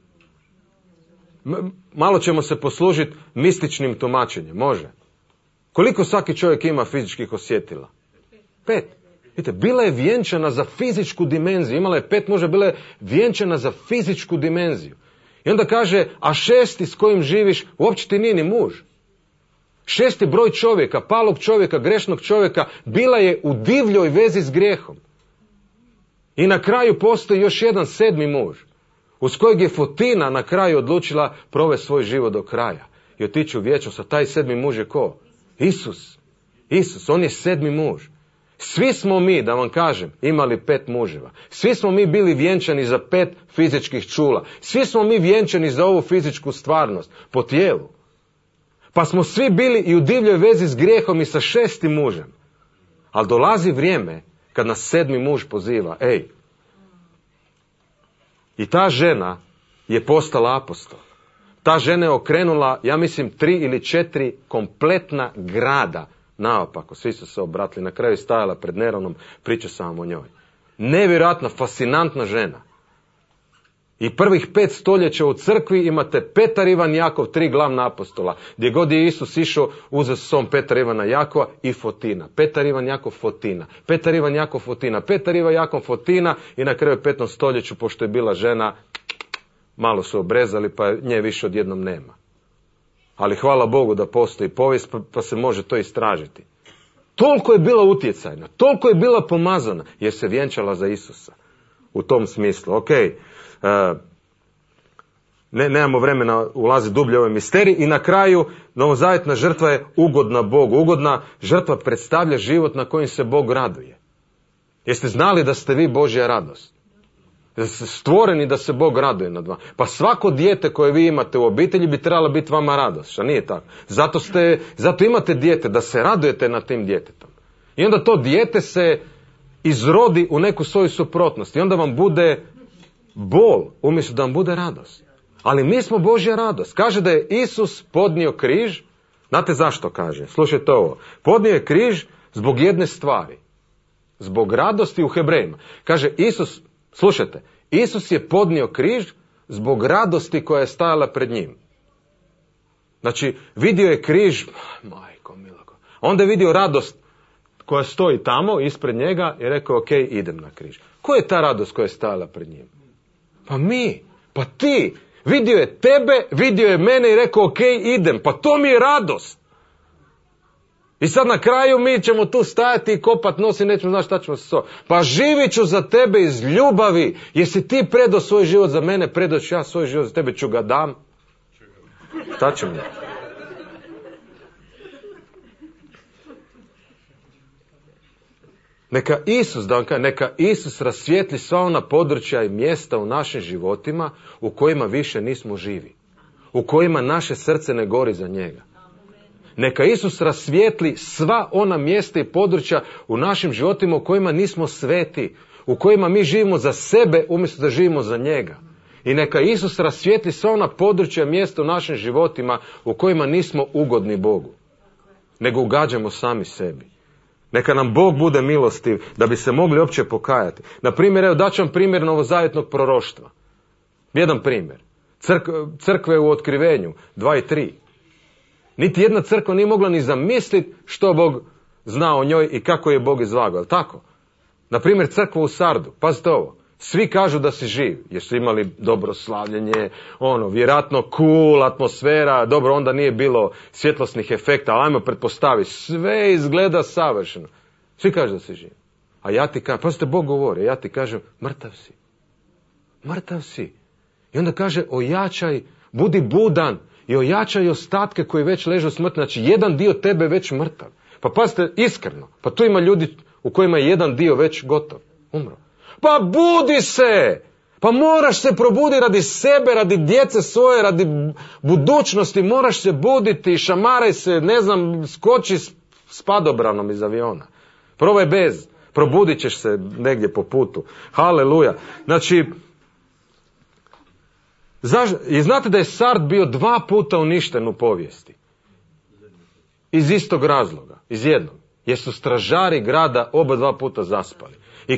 Malo ćemo se poslužiti mističnim tumačenjem, može. Koliko svaki čovjek ima fizičkih osjetila? 5. Vidite, bila je vjenčana za fizičku dimenziju. Imala je 5 muža, bila je vjenčana za fizičku dimenziju. I onda kaže, a 6. s kojim živiš, uopće ti nije ni muž. 6. broj čovjeka, palog čovjeka, grešnog čovjeka, bila je u divljoj vezi s grijehom. I na kraju postoji još jedan 7. muž, uz kojeg je Fotina na kraju odlučila provesti svoj život do kraja. I otići u vječnost. A taj 7. muž je ko? Isus. On je 7. muž. Svi smo mi, da vam kažem, imali 5 muževa. Svi smo mi bili vjenčani za 5 fizičkih čula. Svi smo mi vjenčani za ovu fizičku stvarnost, po tijelu. Pa smo svi bili i u divljoj vezi s grijehom i sa 6. mužem. Ali dolazi vrijeme kad nas 7. muž poziva, I ta žena je postala apostol. Ta žena je okrenula, ja mislim, 3 ili 4 kompletna grada naopako. Svi su se obratili. Na kraju je stajala pred Neronom, priča sam o njoj. Nevjerojatna, fascinantna žena. I prvih 5 stoljeća u crkvi imate Petar, Ivan, Jakov, 3 glavna apostola. Gdje god je Isus išao, uzeo s sobom Petar, Ivana, Jakova i Fotina. Petar, Ivan, Jakov, Fotina. Petar, Ivan, Jakov, Fotina. Petar, Ivan, Jakov, Fotina. I na kraju 5. stoljeću, pošto je bila žena, malo su obrezali, pa nje više odjednom nema. Ali hvala Bogu da postoji povijest, pa se može to istražiti. Toliko je bila utjecajna, toliko je bila pomazana, jer se vjenčala za Isusa. U tom smislu, nemamo vremena ulaziti dublje u ovaj misterij. I na kraju, novozavjetna žrtva je ugodna Bogu. Ugodna žrtva predstavlja život na kojem se Bog raduje. Jeste znali da ste vi Božja radost? Da ste stvoreni da se Bog raduje nad vama. Pa svako dijete koje vi imate u obitelji bi trebalo biti vama radost. Što nije tako? Zato imate dijete, da se radujete nad tim djetetom. I onda to dijete se izrodi u neku svoju suprotnost. I onda vam bude bol, umjesto da vam bude radost. Ali mi smo Božja radost. Kaže da je Isus podnio križ. Znate zašto kaže? Slušajte ovo. Podnio je križ zbog jedne stvari. Zbog radosti u Hebrejima. Kaže Isus, slušajte, Isus je podnio križ zbog radosti koja je stajala pred njim. Znači, vidio je križ, majko milako. Onda je vidio radost koja stoji tamo ispred njega i rekao, ok, idem na križ. Koja je ta radost koja je stajala pred njim? Pa mi, pa ti. Vidio je tebe, vidio je mene i rekao, ok, idem. Pa to mi je radost. I sad na kraju mi ćemo tu stajati i kopat nos i nećemo znati šta ćemo se so. Pa živit ću za tebe iz ljubavi. Jesi ti predao svoj život za mene, predao ću ja svoj život za tebe, ću ga dam. Šta ćemo? Neka Isus, neka Isus rasvijetli sva ona područja i mjesta u našim životima u kojima više nismo živi. U kojima naše srce ne gori za njega. Neka Isus rasvijetli sva ona mjesta i područja u našim životima u kojima nismo sveti. U kojima mi živimo za sebe umjesto da živimo za njega. I neka Isus rasvijetli sva ona područja i mjesta u našim životima u kojima nismo ugodni Bogu. Nego ugađamo sami sebi. Neka nam Bog bude milostiv da bi se mogli uopće pokajati. Na primjer, evo daću vam primjer novozavjetnog proroštva. Jedan primjer. Crkve u Otkrivenju 2 i 3. Niti jedna crkva nije mogla ni zamisliti što Bog zna o njoj i kako je Bog izvagao. Je li tako? Na primjer, crkva u Sardu. Pazite ovo. Svi kažu da si živ, jer su imali dobro slavljenje, vjerojatno cool atmosfera, dobro, onda nije bilo svjetlosnih efekta, ali ajmo pretpostaviti, sve izgleda savršeno. Svi kažu da si živ. A ja ti kažem, pazite, Bog govori, ja ti kažem, mrtav si. Mrtav si. I onda kaže, ojačaj, budi budan i ojačaj ostatke koji već leže u smrti. Znači, jedan dio tebe već mrtav. Pa pazite, iskreno, pa tu ima ljudi u kojima je jedan dio već gotov, umro. Pa budi se! Pa moraš se probuditi radi sebe, radi djece svoje, radi budućnosti, moraš se buditi, šamaraj se, skoči s padobranom iz aviona. Probaj bez, probudit ćeš se negdje po putu. Haleluja. Znači, i znate da je Sard bio 2 puta uništen u povijesti? Iz istog razloga, iz jednog. Jer su stražari grada oba 2 puta zaspali. I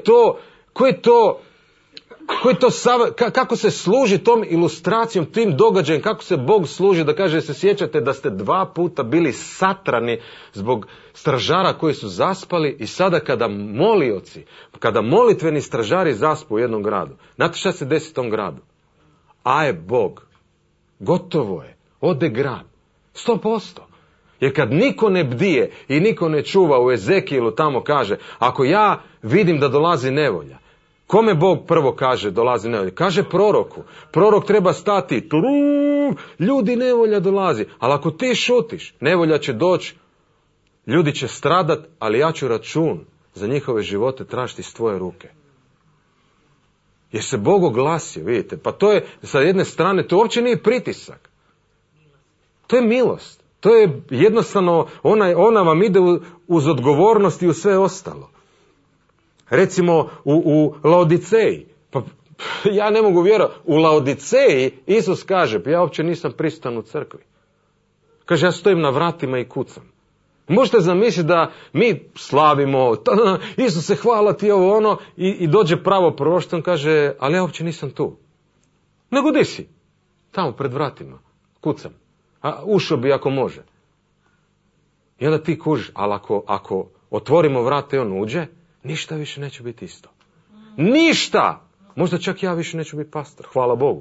kako se služi tom ilustracijom, tim događajem, kako se Bog služi, da kaže, se sjećate da ste 2 puta bili satrani zbog stražara koji su zaspali i sada kada molitveni stražari zaspu u jednom gradu, znate šta se desi tom gradu? A je Bog. Gotovo je. Ode grad. 100%. Jer kad niko ne bdije i niko ne čuva, u Ezekielu tamo kaže, ako ja vidim da dolazi nevolja, kome Bog prvo kaže dolazi nevolja? Kaže proroku. Prorok treba stati, ljudi, nevolja dolazi. Ali ako ti šutiš, nevolja će doći, ljudi će stradat, ali ja ću račun za njihove živote tražiti iz tvoje ruke. Jer se Bog oglasio, vidite. Pa to je, sa jedne strane, to uopće nije pritisak. To je milost. To je jednostavno, ona vam ide uz odgovornost i u sve ostalo. Recimo u Laodiceji, pa ja ne mogu vjerovati, u Laodiceji Isus kaže, pa ja uopće nisam prisutan u crkvi. Kaže, ja stojim na vratima i kucam. Možete zamisliti da mi slavimo, Isuse hvala ti ovo ono, i dođe pravo proroštvo, kaže, ali ja uopće nisam tu. Nego di si? Tamo pred vratima, kucam. A ušao bi ako može. I onda ti kužiš, ali ako otvorimo vrata i on uđe, ništa više neće biti isto. Ništa! Možda čak ja više neću biti pastor, hvala Bogu.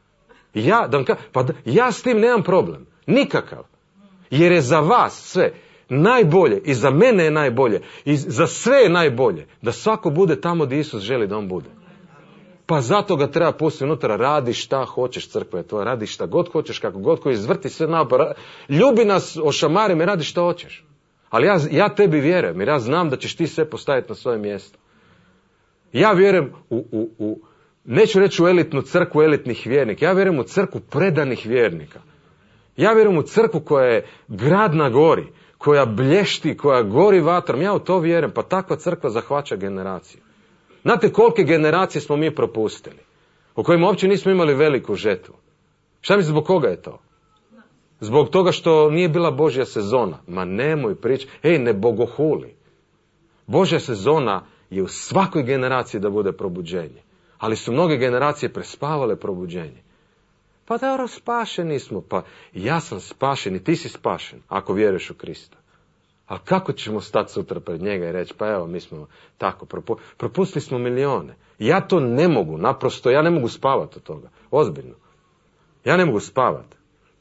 Ja s tim nemam problem, nikakav. Jer je za vas sve najbolje i za mene je najbolje i za sve je najbolje da svako bude tamo gdje Isus želi da on bude. Pa zato ga treba pustiti unutra, radi šta hoćeš, crkva je to, radi šta god hoćeš, kako god koji izvrti sve napor, ljubi nas, ošamari me, radi šta hoćeš. Ali ja tebi vjerujem, jer ja znam da ćeš ti sve postaviti na svoje mjesto. Ja vjerujem neću reći u elitnu crkvu elitnih vjernika, ja vjerujem u crkvu predanih vjernika. Ja vjerujem u crkvu koja je grad na gori, koja blješti, koja gori vatrom, ja u to vjerujem, pa takva crkva zahvaća generaciju. Znate kolike generacije smo mi propustili, u kojima uopće nismo imali veliku žetvu. Šta mislite, zbog koga je to? Zbog toga što nije bila Božja sezona. Ma nemoj pričati, ne bogohuli. Božja sezona je u svakoj generaciji da bude probuđenje. Ali su mnoge generacije prespavale probuđenje. Pa dobro, spašeni smo, pa ja sam spašen i ti si spašen, ako vjeruješ u Krista. Ali kako ćemo stati sutra pred njega i reći, pa evo, mi smo tako, propustili smo milijone. Ja to ne mogu, naprosto, ja ne mogu spavati od toga. Ozbiljno. Ja ne mogu spavati.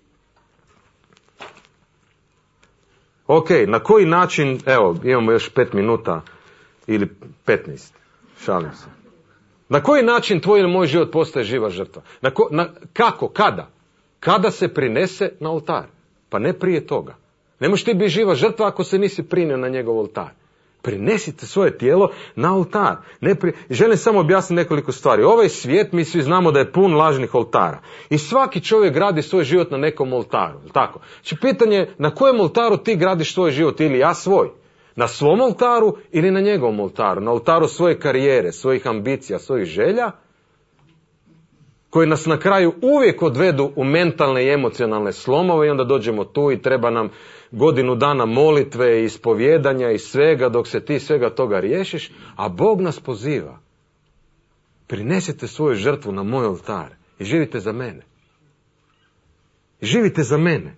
Ok, na koji način, evo, imamo još 5 minuta ili 15, šalim se. Na koji način tvoj ili moj život postaje živa žrtva? Kako? Kada? Kada se prinese na oltar? Pa ne prije toga. Ne možeš ti biti živa žrtva ako se nisi prinio na njegov oltar. Prinesite svoje tijelo na oltar. Želim samo objasniti nekoliko stvari. Ovaj svijet, mi svi znamo da je pun lažnih oltara. I svaki čovjek gradi svoj život na nekom oltaru. Tako? Znači, pitanje je na kojem oltaru ti gradiš svoj život ili ja svoj? Na svom oltaru ili na njegovom oltaru? Na oltaru svoje karijere, svojih ambicija, svojih želja, koji nas na kraju uvijek odvedu u mentalne i emocionalne slomove i onda dođemo tu i treba nam godinu dana molitve i ispovjedanja i svega dok se ti svega toga riješiš, a Bog nas poziva. Prinesite svoju žrtvu na moj oltar i živite za mene. Živite za mene.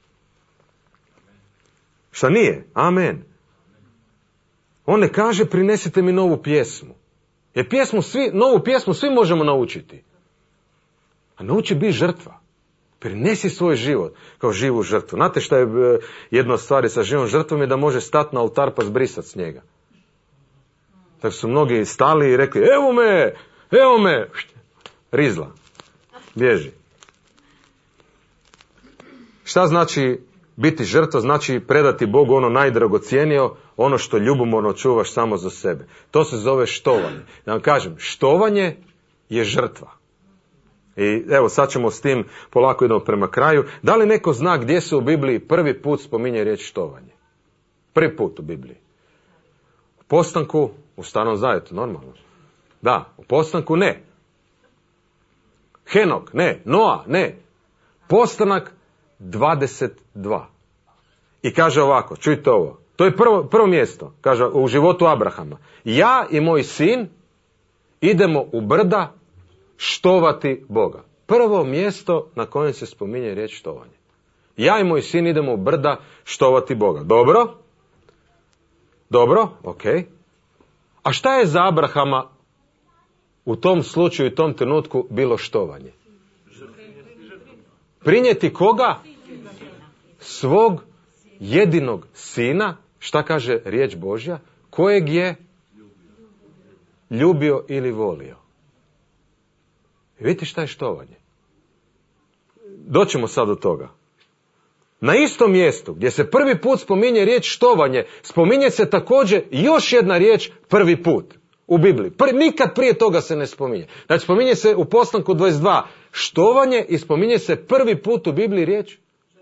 Šta nije? Amen. On ne kaže prinesite mi novu pjesmu. Jer novu pjesmu svi možemo naučiti. A nauči biti žrtva. Prinesi svoj život kao živu žrtvu. Znate šta je jedna od stvari sa živom žrtvom je da može stati na oltar pa zbrisati s njega. Tako su mnogi stali i rekli evo me, rizla, bježi. Šta znači biti žrtva? Znači predati Bogu ono najdragocjenije, ono što ljubomorno čuvaš samo za sebe. To se zove štovanje. Da vam kažem, štovanje je žrtva. I evo sad ćemo s tim polako idemo prema kraju. Da li neko zna gdje se u Bibliji prvi put spominje riječ štovanje? Prvi put u Bibliji. U Postanku, u Starom Zavjetu, normalno. Da, u Postanku ne. Henok, ne. Noa, ne. Postanak 22. I kaže ovako, čujte ovo. To je prvo mjesto, kaže u životu Abrahama. Ja i moj sin idemo u brda štovati Boga. Prvo mjesto na kojem se spominje riječ štovanje. Ja i moj sin idemo u brda štovati Boga. Dobro, ok. A šta je za Abrahama u tom slučaju i tom trenutku bilo štovanje? Prinijeti koga? Svog jedinog sina, šta kaže riječ Božja, kojeg je ljubio ili volio. I vidite šta je štovanje. Doćemo sad do toga. Na istom mjestu gdje se prvi put spominje riječ štovanje, spominje se također još jedna riječ prvi put u Bibliji. Nikad prije toga se ne spominje. Znači spominje se u Postanku 22 štovanje i spominje se prvi put u Bibliji riječ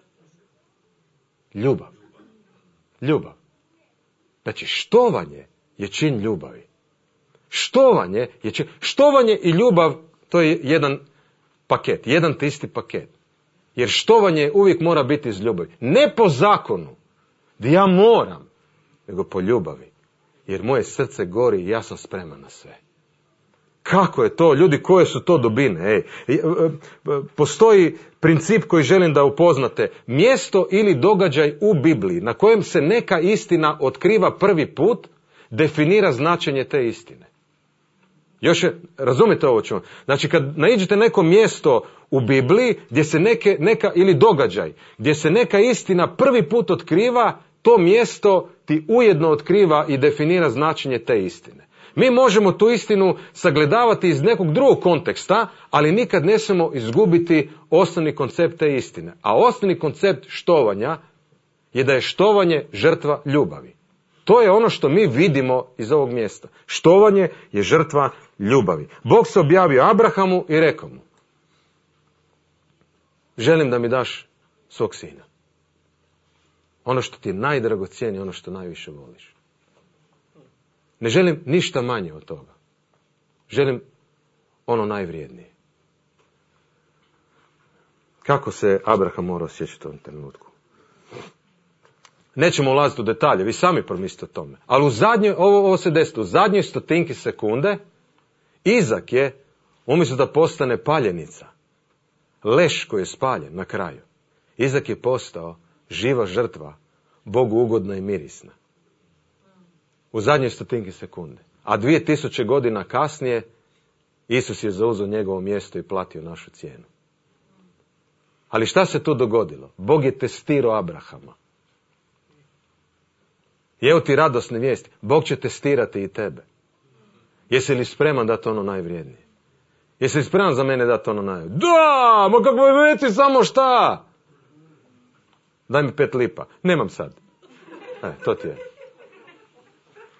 ljubav. Znači štovanje je čin ljubavi. Štovanje i ljubav, to je jedan paket, jedan te isti paket. Jer štovanje uvijek mora biti iz ljubavi. Ne po zakonu, da ja moram, nego po ljubavi. Jer moje srce gori i ja sam spreman na sve. Kako je to? Ljudi, koje su to dubine? Postoji princip koji želim da upoznate. Mjesto ili događaj u Bibliji na kojem se neka istina otkriva prvi put, definira značenje te istine. Razumite ovo čemu? Znači kad naiđete neko mjesto u Bibliji gdje se neka ili događaj, gdje se neka istina prvi put otkriva, to mjesto ti ujedno otkriva i definira značenje te istine. Mi možemo tu istinu sagledavati iz nekog drugog konteksta, ali nikad ne smijemo izgubiti osnovni koncept te istine. A osnovni koncept štovanja je da je štovanje žrtva ljubavi. To je ono što mi vidimo iz ovog mjesta. Štovanje je žrtva ljubavi. Bog se objavio Abrahamu i rekao mu: želim da mi daš svog sina. Ono što ti je najdragocjenije, ono što najviše voliš. Ne želim ništa manje od toga. Želim ono najvrijednije. Kako se Abraham mora osjećati u tom trenutku? Nećemo ulaziti u detalje, vi sami promislite o tome. Ali ovo se desilo, u zadnjoj stotinki sekunde, Izak je, umjesto da postane paljenica, leš koji je spaljen na kraju, Izak je postao živa žrtva, Bogu ugodna i mirisna. U zadnjoj stotinki sekunde. A 2000 godina kasnije, Isus je zauzeo njegovo mjesto i platio našu cijenu. Ali šta se tu dogodilo? Bog je testirao Abrahama. I evo ti radosne vijesti. Bog će testirati i tebe. Jesi li spreman dati ono najvrijednije? Jesi li spreman za mene dati ono najvrijednije? Da, ma kako je reci samo šta? Daj mi 5 lipa. Nemam sad. To ti je.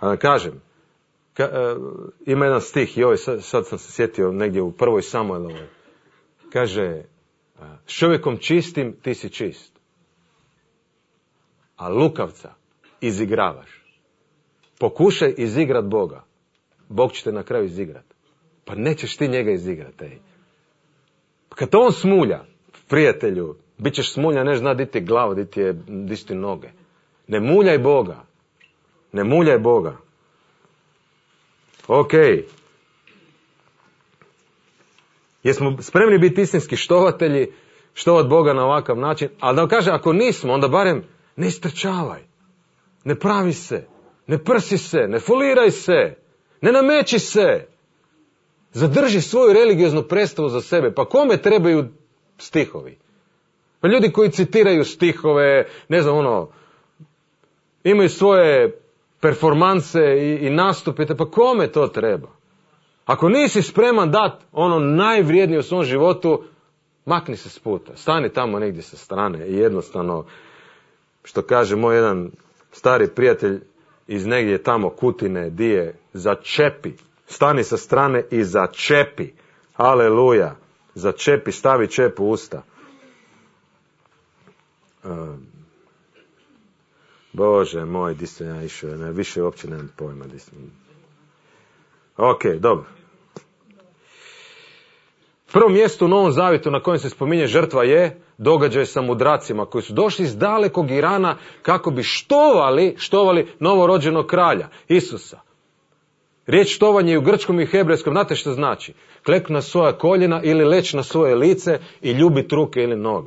A da kažem, ima jedan stih, joj, sad sam se sjetio negdje u 1. Samuelovoj. Kaže, s čovjekom čistim ti si čist, a lukavca izigravaš. Pokušaj izigrat Boga, Bog će te na kraju izigrat. Pa nećeš ti njega izigrat, ej. Kad on smulja, prijatelju, bit ćeš smulja, ne zna di ti glava, di su ti noge. Ne muljaj Boga. Ne muljaj Boga. Ok. Jesmo spremni biti istinski štovatelji, štovat Boga na ovakav način, ali da kaže, ako nismo, onda barem ne istrčavaj. Ne pravi se. Ne prsi se. Ne foliraj se. Ne nameći se. Zadrži svoju religioznu predstavu za sebe. Pa kome trebaju stihovi? Pa ljudi koji citiraju stihove, ne znam, imaju svoje performanse i nastupe, pa kome to treba? Ako nisi spreman dati ono najvrijednije u svom životu, makni se s puta. Stani tamo negdje sa strane i jednostavno, što kaže moj jedan stari prijatelj iz negdje tamo Kutine, dije, začepi. Stani sa strane i začepi. Aleluja. Začepi, stavi čep u usta. Bože moj, di sam ja išao, više uopće nemam pojma. Ok, dobro. Prvo mjesto u Novom Zavjetu na kojem se spominje žrtva je događaj sa mudracima koji su došli iz dalekog Irana kako bi štovali novorođenog kralja, Isusa. Riječ štovanje i u grčkom i u hebrejskom, znate što znači? Kleknuti na svoja koljena ili leći na svoje lice i ljubiti ruke ili noge.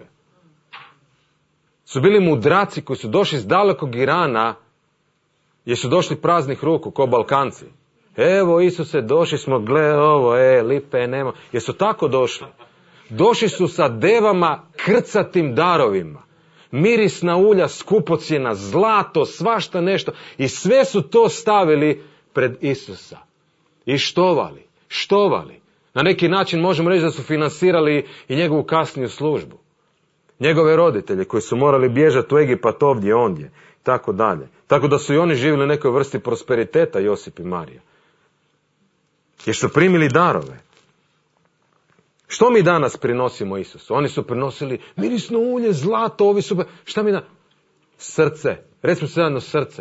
Su bili mudraci koji su došli iz dalekog Irana jer su došli praznih ruku, ko Balkanci. Evo Isuse, došli smo, gle ovo, lipe nema. Jer su tako došli. Došli su sa devama krcatim darovima. Mirisna ulja, skupocjena, zlato, svašta nešto. I sve su to stavili pred Isusa. I štovali. Na neki način možemo reći da su finansirali i njegovu kasniju službu. Njegove roditelje koji su morali bježati u Egipat ovdje, ondje, tako dalje. Tako da su i oni živjeli u nekoj vrsti prosperiteta, Josip i Marija. Jer su primili darove. Što mi danas prinosimo Isusu? Oni su prinosili mirisno ulje, zlato, ovi su... Šta mi danas? Srce. Recimo se jedno srce.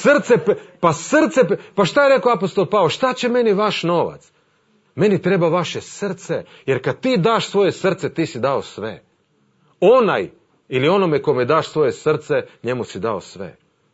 Pa šta je rekao apostol Pavao? Šta će meni vaš novac? Meni treba vaše srce. Jer kad ti daš svoje srce, ti si dao sve. Onaj ili onome kome daš svoje srce, njemu si dao sve.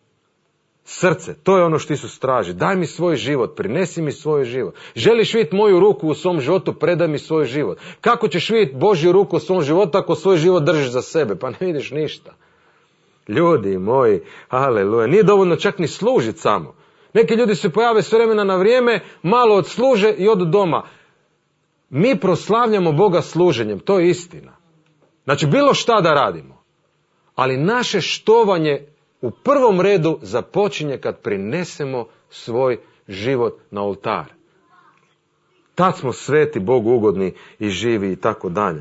Srce, to je ono što Isus traži. Daj mi svoj život, prinesi mi svoj život. Želiš vidjeti moju ruku u svom životu, predaj mi svoj život. Kako ćeš vidjeti Božju ruku u svom životu ako svoj život držiš za sebe? Pa ne vidiš ništa. Ljudi moji, aleluja, nije dovoljno čak ni služiti samo. Neki ljudi se pojave s vremena na vrijeme, malo odsluže i odu doma. Mi proslavljamo Boga služenjem, to je istina. Znači bilo šta da radimo. Ali naše štovanje u prvom redu započinje kad prinesemo svoj život na oltar. Tad smo sveti, Bogu ugodni i živi i tako dalje.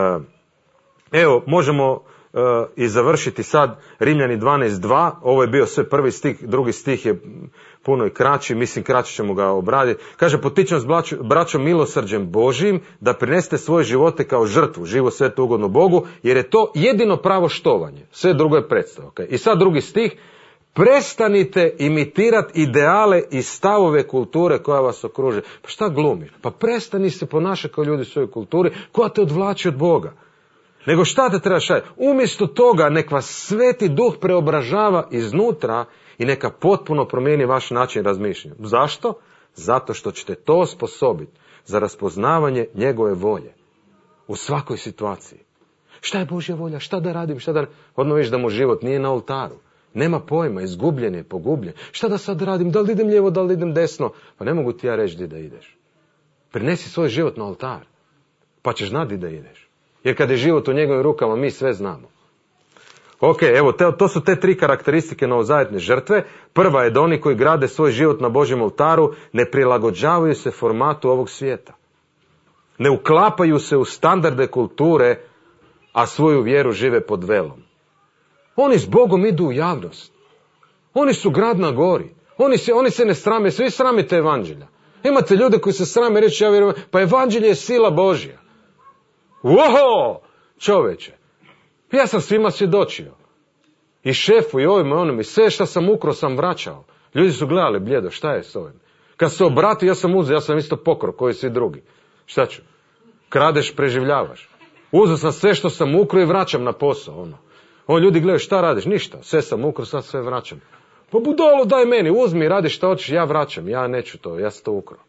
Evo, možemo i završiti sad Rimljani 12.2. Ovo je bio sve prvi stih, drugi stih je puno i kraći, mislim kraće ćemo ga obraditi. Kaže, potičem vas braćom milosrđem Božijim da prinesete svoje živote kao žrtvu, živo, sveto, ugodno Bogu, jer je to jedino pravo štovanje. Sve drugo je predstava. Okay? I sad drugi stih. Prestanite imitirati ideale i stavove kulture koja vas okruže. Pa šta glumiš? Pa prestani se ponašati kao ljudi u svojoj kulturi koja te odvlači od Boga. Nego šta te treba šajati? Umjesto toga nek vas Sveti Duh preobražava iznutra i neka potpuno promijeni vaš način razmišljanja. Zašto? Zato što ćete to osposobiti za raspoznavanje njegove volje u svakoj situaciji. Šta je Božja volja? Šta da radim? Odmah vidiš da mu život nije na oltaru. Nema pojma, izgubljen je, pogubljen. Šta da sad radim? Da li idem lijevo, da li idem desno? Pa ne mogu ti ja reći gdje da ideš. Prinesi svoj život na oltar, pa ćeš znati gdje da ideš. Jer kad je život u njegovim rukama, mi sve znamo. Ok, evo, to su te tri karakteristike novozavjetne žrtve. Prva je da oni koji grade svoj život na Božjem oltaru ne prilagođavaju se formatu ovog svijeta. Ne uklapaju se u standarde kulture, a svoju vjeru žive pod velom. Oni s Bogom idu u javnost. Oni su grad na gori. Oni se ne srame, svi sramite evanđelja. Imate ljude koji se srame reći ja vjerujem, pa evanđelje je sila Božja. Wow, čoveče. Ja sam svima svjedočio. I šefu, i ovim, i onom, i sve što sam ukrao sam vraćao. Ljudi su gledali bljedo, šta je s ovim? Kad se obrati, ja sam isto pokro, koji svi drugi. Šta ću? Kradeš, preživljavaš. Uzeo sam sve što sam ukrao i vraćam na posao, ljudi gledaju, šta radiš? Ništa, sve sam ukrao, sad sve vraćam. Pa budalo, daj meni, uzmi, radi šta hoćeš, ja vraćam, ja neću to, ja sam to ukrao.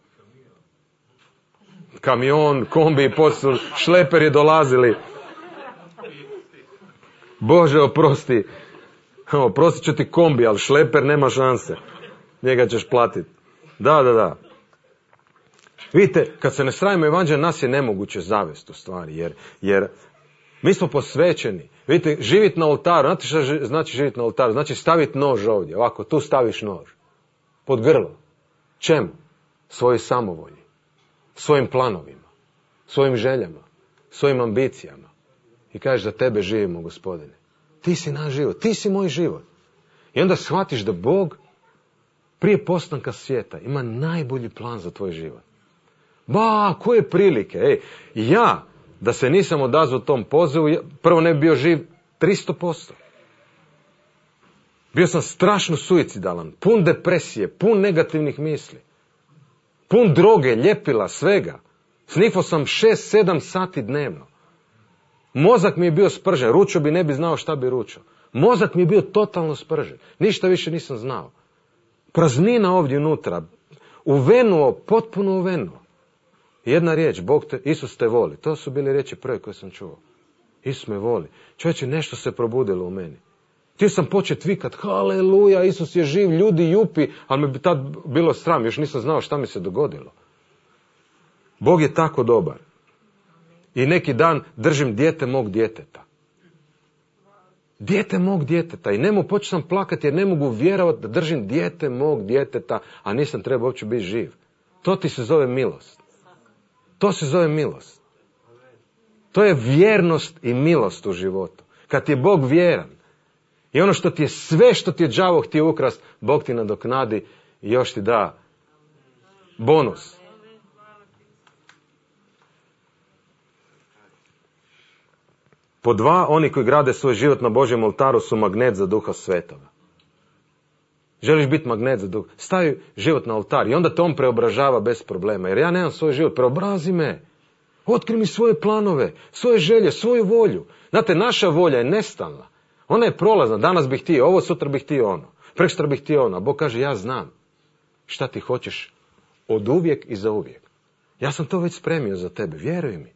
Kamion, kombi, poslije šleperi dolazili. Bože, oprosti. Oprostit ću ti kombi, ali šleper nema šanse. Njega ćeš platiti. Da. Vidite, kad se ne sramimo evanđelja, nas je nemoguće zavesti u stvari, jer mi smo posvećeni. Vidite, živjeti na oltaru, znate što znači živjeti na oltaru? Znači staviti nož ovdje, ovako, tu staviš nož. Pod grlo. Čemu? Svojoj samovolji, svojim planovima, svojim željama, svojim ambicijama. I kažeš, za tebe živimo, Gospodine. Ti si naš život, ti si moj život. I onda shvatiš da Bog prije postanka svijeta ima najbolji plan za tvoj život. Koje prilike. Ja, da se nisam odazvao tom pozivu, prvo ne bi bio živ 300%. Bio sam strašno suicidalan, pun depresije, pun negativnih misli. Pun droge, ljepila, svega. Snifao sam 6-7 sati dnevno. Mozak mi je bio spržen, ručao bi, ne bi znao šta bi ručao. Mozak mi je bio totalno spržen, ništa više nisam znao. Praznina ovdje unutra, uvenuo, potpuno uvenuo. Jedna riječ, Isus te voli, to su bile riječi prve koje sam čuo. Isus me voli. Čovječe, nešto se probudilo u meni. Htio sam početi vikat, haleluja, Isus je živ, ljudi jupi, ali me bi tad bilo sram, još nisam znao šta mi se dogodilo. Bog je tako dobar. I neki dan držim dijete mog djeteta. Dijete mog djeteta. I počeo sam plakati jer ne mogu vjerovati da držim dijete mog djeteta, a nisam trebao uopće biti živ. To ti se zove milost. To se zove milost. To je vjernost i milost u životu. Kad ti je Bog vjeran i ono što ti je sve što ti je đavo htio ukrast, Bog ti nadoknadi i još ti da bonus. Po 2, oni koji grade svoj život na Božjem oltaru su magnet za Duha Svetoga. Želiš biti magnet za Duha? Stavi život na oltar i onda te on preobražava bez problema. Jer ja nemam svoj život, preobrazi me. Otkri mi svoje planove, svoje želje, svoju volju. Znate, naša volja je nestalna. Ona je prolazna. Danas bih htio ovo, sutra bih htio ono. Preksutra bih htio ono. A Bog kaže, ja znam šta ti hoćeš od uvijek i za uvijek. Ja sam to već spremio za tebe. Vjeruj mi.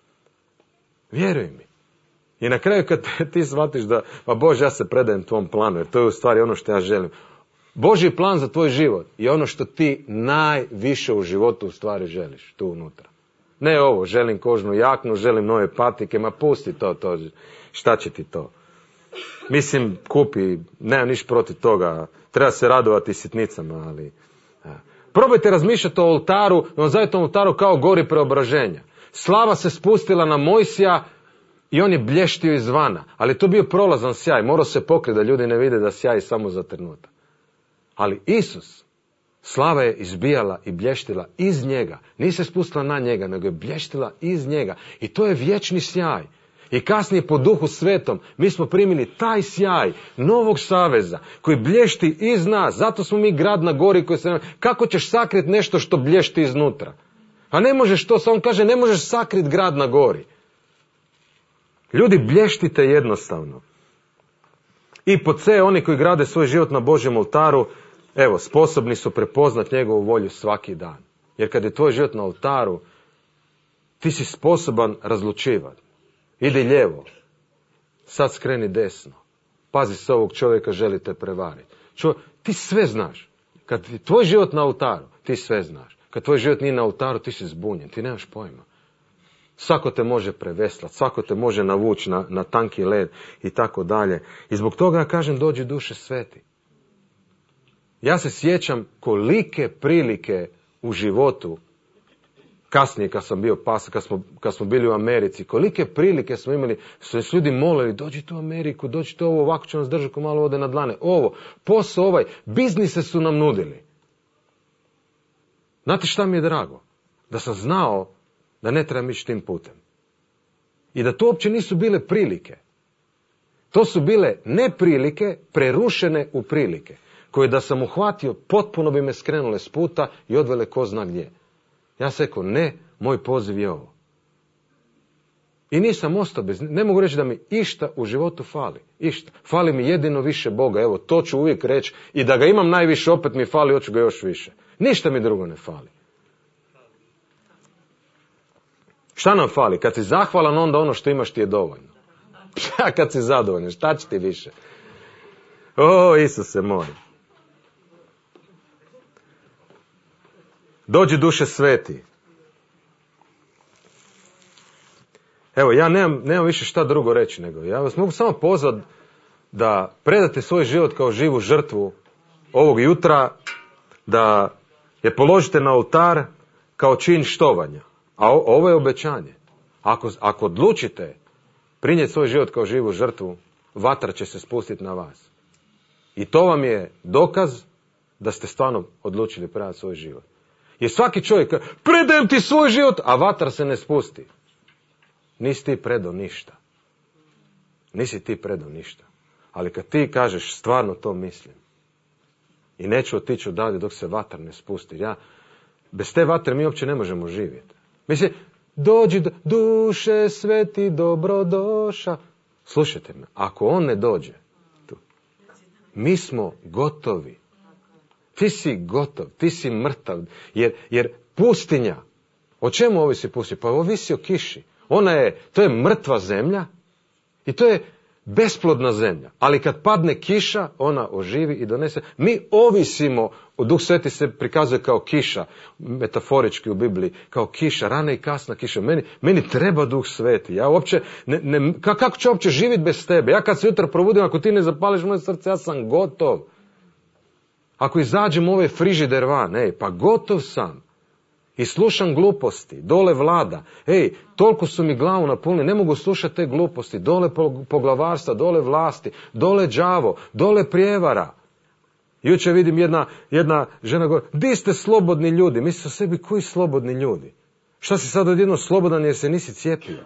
Vjeruj mi. I na kraju kad ti shvatiš da, pa Bože, ja se predajem tvom planu, jer to je u stvari ono što ja želim. Božji plan za tvoj život je ono što ti najviše u životu u stvari želiš, tu unutra. Ne ovo, želim kožnu jaknu, želim nove patike, ma pusti to, šta će ti to? Mislim, kupi, nemam niš protiv toga, treba se radovati sitnicama, ali... Probajte razmišljati o oltaru, nazovite oltaru kao gori preobraženja. Slava se spustila na Mojsija i on je blještio izvana, ali to bio prolazan sjaj, morao se pokriti da ljudi ne vide da sjaji samo za trenutak. Ali Isus, slava je izbijala i blještila iz njega, nije se spustila na njega, nego je blještila iz njega i to je vječni sjaj. I kasnije po Duhu Svetom mi smo primili taj sjaj novog saveza koji blješti iz nas. Zato smo mi grad na gori koji se... Kako ćeš sakriti nešto što blješti iznutra? A ne možeš to, on kaže, ne možeš sakriti grad na gori. Ljudi, blještite jednostavno. I po C, oni koji grade svoj život na Božjem oltaru, evo, sposobni su prepoznati njegovu volju svaki dan. Jer kad je tvoj život na oltaru, ti si sposoban razlučivati. Idi lijevo, sad skreni desno. Pazi se, ovog čovjeka želite prevariti. Ti sve znaš. Kad je tvoj život na oltaru, ti sve znaš. Kad tvoj život nije na oltaru, ti si zbunjen, ti nemaš pojma. Svako te može preveslati, svako te može navući na tanki led i tako dalje. I zbog toga ja kažem, dođi Duše Sveti. Ja se sjećam kolike prilike u životu kasnije kad sam bio pastor, kad smo bili u Americi, kolike prilike smo imali, su ljudi molili, dođite u Ameriku, dođite ovo, ovako će nas držati malo ode na dlane, ovo, posao ovaj, biznise su nam nudili. Znate šta mi je drago? Da sam znao da ne trebam ići tim putem. I da to uopće nisu bile prilike. To su bile neprilike prerušene u prilike, koje da sam uhvatio, potpuno bi me skrenule s puta i odvele ko zna gdje. Ja sam rekao, ne, moj poziv je ovo. I nisam ostao bez, ne mogu reći da mi išta u životu fali. Išta. Fali mi jedino više Boga, evo, to ću uvijek reći. I da ga imam najviše, opet mi fali, hoću ga još više. Ništa mi drugo ne fali. Šta nam fali? Kad si zahvalan, onda ono što imaš ti je dovoljno. A kad si zadovoljan, šta će ti više? O, Isuse moj. Dođi duše sveti. Evo, ja nemam više šta drugo reći nego. Ja vas mogu samo pozvati da predate svoj život kao živu žrtvu ovog jutra, da je položite na oltar kao čin štovanja. A ovo je obećanje. Ako odlučite prinijeti svoj život kao živu žrtvu, vatra će se spustiti na vas. I to vam je dokaz da ste stvarno odlučili predati svoj život. Jer svaki čovjek, predajem ti svoj život, a vatra se ne spusti. Nisi ti predao ništa. Nisi ti predao ništa. Ali kad ti kažeš stvarno to mislim i neću otići odavde dok se vatra ne spusti. Bez te vatre mi uopće ne možemo živjeti. Mislim, dođi duše sveti dobrodoša. Slušajte me, ako on ne dođe tu, mi smo gotovi. Ti si gotov, ti si mrtav. Jer pustinja, o čemu ovisi pustinja? Pa ovisi o kiši. To je mrtva zemlja i to je besplodna zemlja. Ali kad padne kiša, ona oživi i donese. Mi ovisimo, Duh Sveti se prikazuje kao kiša, metaforički u Bibliji, kao kiša, rana i kasna kiša. Meni treba Duh Sveti. Ja uopće, kako ću uopće živjeti bez tebe? Ja kad se jutro probudim, ako ti ne zapališ moje srce, ja sam gotov. Ako izađem ovaj frižider van, pa gotov sam. I slušam gluposti, dole vlada. Toliko su mi glavu napunili, ne mogu slušati te gluposti. Dole poglavarstva, dole vlasti, dole đavo, dole prijevara. Jučer vidim jedna žena govori, di ste slobodni ljudi? Misli o sebi, koji slobodni ljudi? Šta si sad odjednom slobodan jer se nisi cijepio?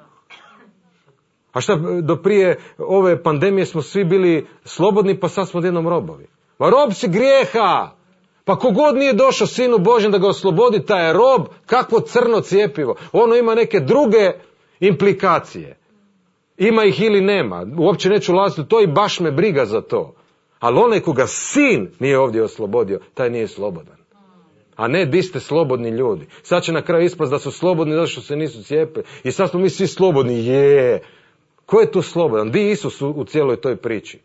A šta, do prije ove pandemije smo svi bili slobodni, pa sad smo odjednom robovi. Ma rob si grijeha! Pa kogod nije došao Sinu Božjem da ga oslobodi, taj je rob, kakvo crno cjepivo. Ono ima neke druge implikacije. Ima ih ili nema. Uopće neću ulaziti u to i baš me briga za to. Ali onaj koga Sin nije ovdje oslobodio, taj nije slobodan. A ne, di ste slobodni ljudi. Sad će na kraju ispast da su slobodni zato što se nisu cijepili. I sad smo mi svi slobodni. Ko je tu slobodan? Di je Isus u cijeloj toj priči?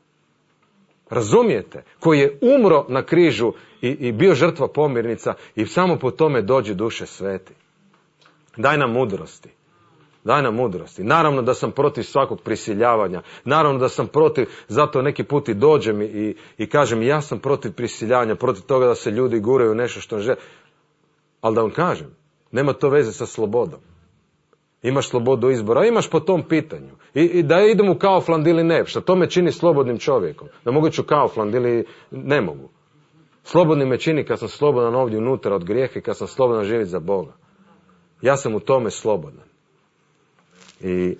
Razumijete? Koji je umro na križu i bio žrtva pomirnica i samo po tome dođe duše sveti. Daj nam mudrosti. Daj nam mudrosti. Naravno da sam protiv svakog prisiljavanja. Naravno da sam protiv, zato neki put i dođem i kažem ja sam protiv prisiljavanja, protiv toga da se ljudi guraju u nešto što ne žele. Ali da vam kažem, nema to veze sa slobodom. Imaš slobodu izbora, imaš po tom pitanju. I da idem u Kaufland ili ne, što to me čini slobodnim čovjekom. Da mogu ići u Kaufland ili ne mogu. Slobodnim me čini kad sam slobodan ovdje unutra od grijeha i kad sam slobodan živjeti za Boga. Ja sam u tome slobodan. I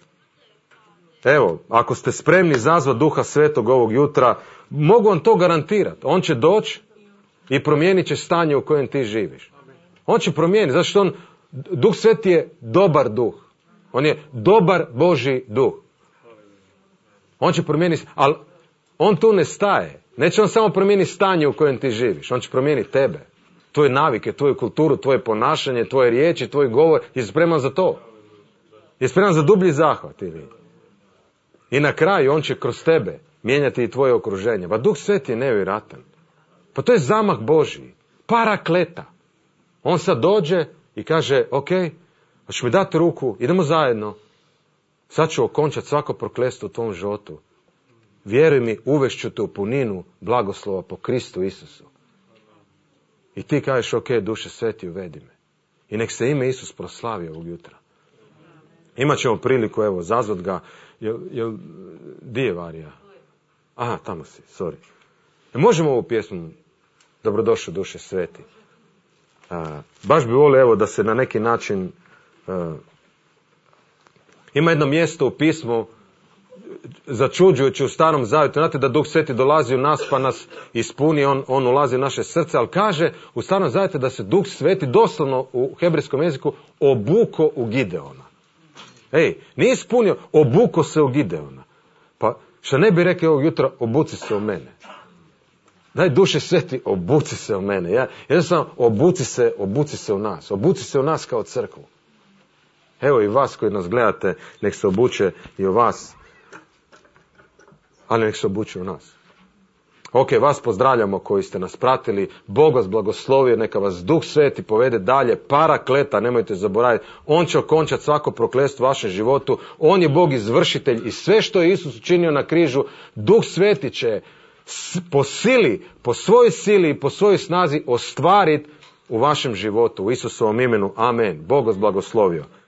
evo, ako ste spremni zazvati Duha Svetog ovog jutra, mogu vam to garantirati. On će doći i promijenit će stanje u kojem ti živiš. On će promijeniti, zato što Duh Sveti je dobar duh. On je dobar Božji duh. On će promijeniti, ali on tu ne staje. Neće on samo promijeniti stanje u kojem ti živiš. On će promijeniti tebe. Tvoje navike, tvoju kulturu, tvoje ponašanje, tvoje riječi, tvoj govor. Jesi spreman za to? Jesi spreman za dublji zahvat ili? I na kraju on će kroz tebe mijenjati i tvoje okruženje. Pa Duh Sveti je nevjerojatan. Pa to je zamah Božji. Parakleta. On sad dođe i kaže, ok, hoćeš mi dati ruku, idemo zajedno. Sad ću okončati svako prokletstvo u tvom životu. Vjeruj mi, uvešću te u puninu blagoslova po Kristu Isusu. I ti kažeš, ok, Duše Sveti, uvedi me. I nek se ime Isus proslavi ovog jutra. Imat ćemo priliku, evo, zazvat ga. Di je Varija? Aha, tamo si, sorry. Možemo ovu pjesmu Dobrodošao duše sveti? Baš bi volio, evo, da se na neki način... Ima jedno mjesto u pismu, začuđujući u Starom Zavjetu. Znate da Duh Sveti dolazi u nas pa nas ispuni, on ulazi u naše srce, ali kaže u Starom Zavjetu da se Duh Sveti doslovno u hebrejskom jeziku obuko u Gideona. Nije ispunio, obuko se u Gideona. Pa što ne bi rekli ovog jutra, obuci se u mene. Daj Duše Sveti, obuci se u mene. Jednostavno, obuci se u nas. Obuci se u nas kao crkvu. Evo i vas koji nas gledate, nek se obuče i u vas. Ali nek se obuče u nas. Ok, vas pozdravljamo koji ste nas pratili. Bog vas blagoslovio, neka vas Duh Sveti povede dalje. Parakleta, nemojte zaboraviti. On će okončati svako prokletstvo u vašem životu. On je Bog izvršitelj i sve što je Isus učinio na križu, Duh Sveti će po sili, po svojoj sili i po svojoj snazi ostvariti u vašem životu. U Isusovom imenu. Amen. Bog vas blagoslovio.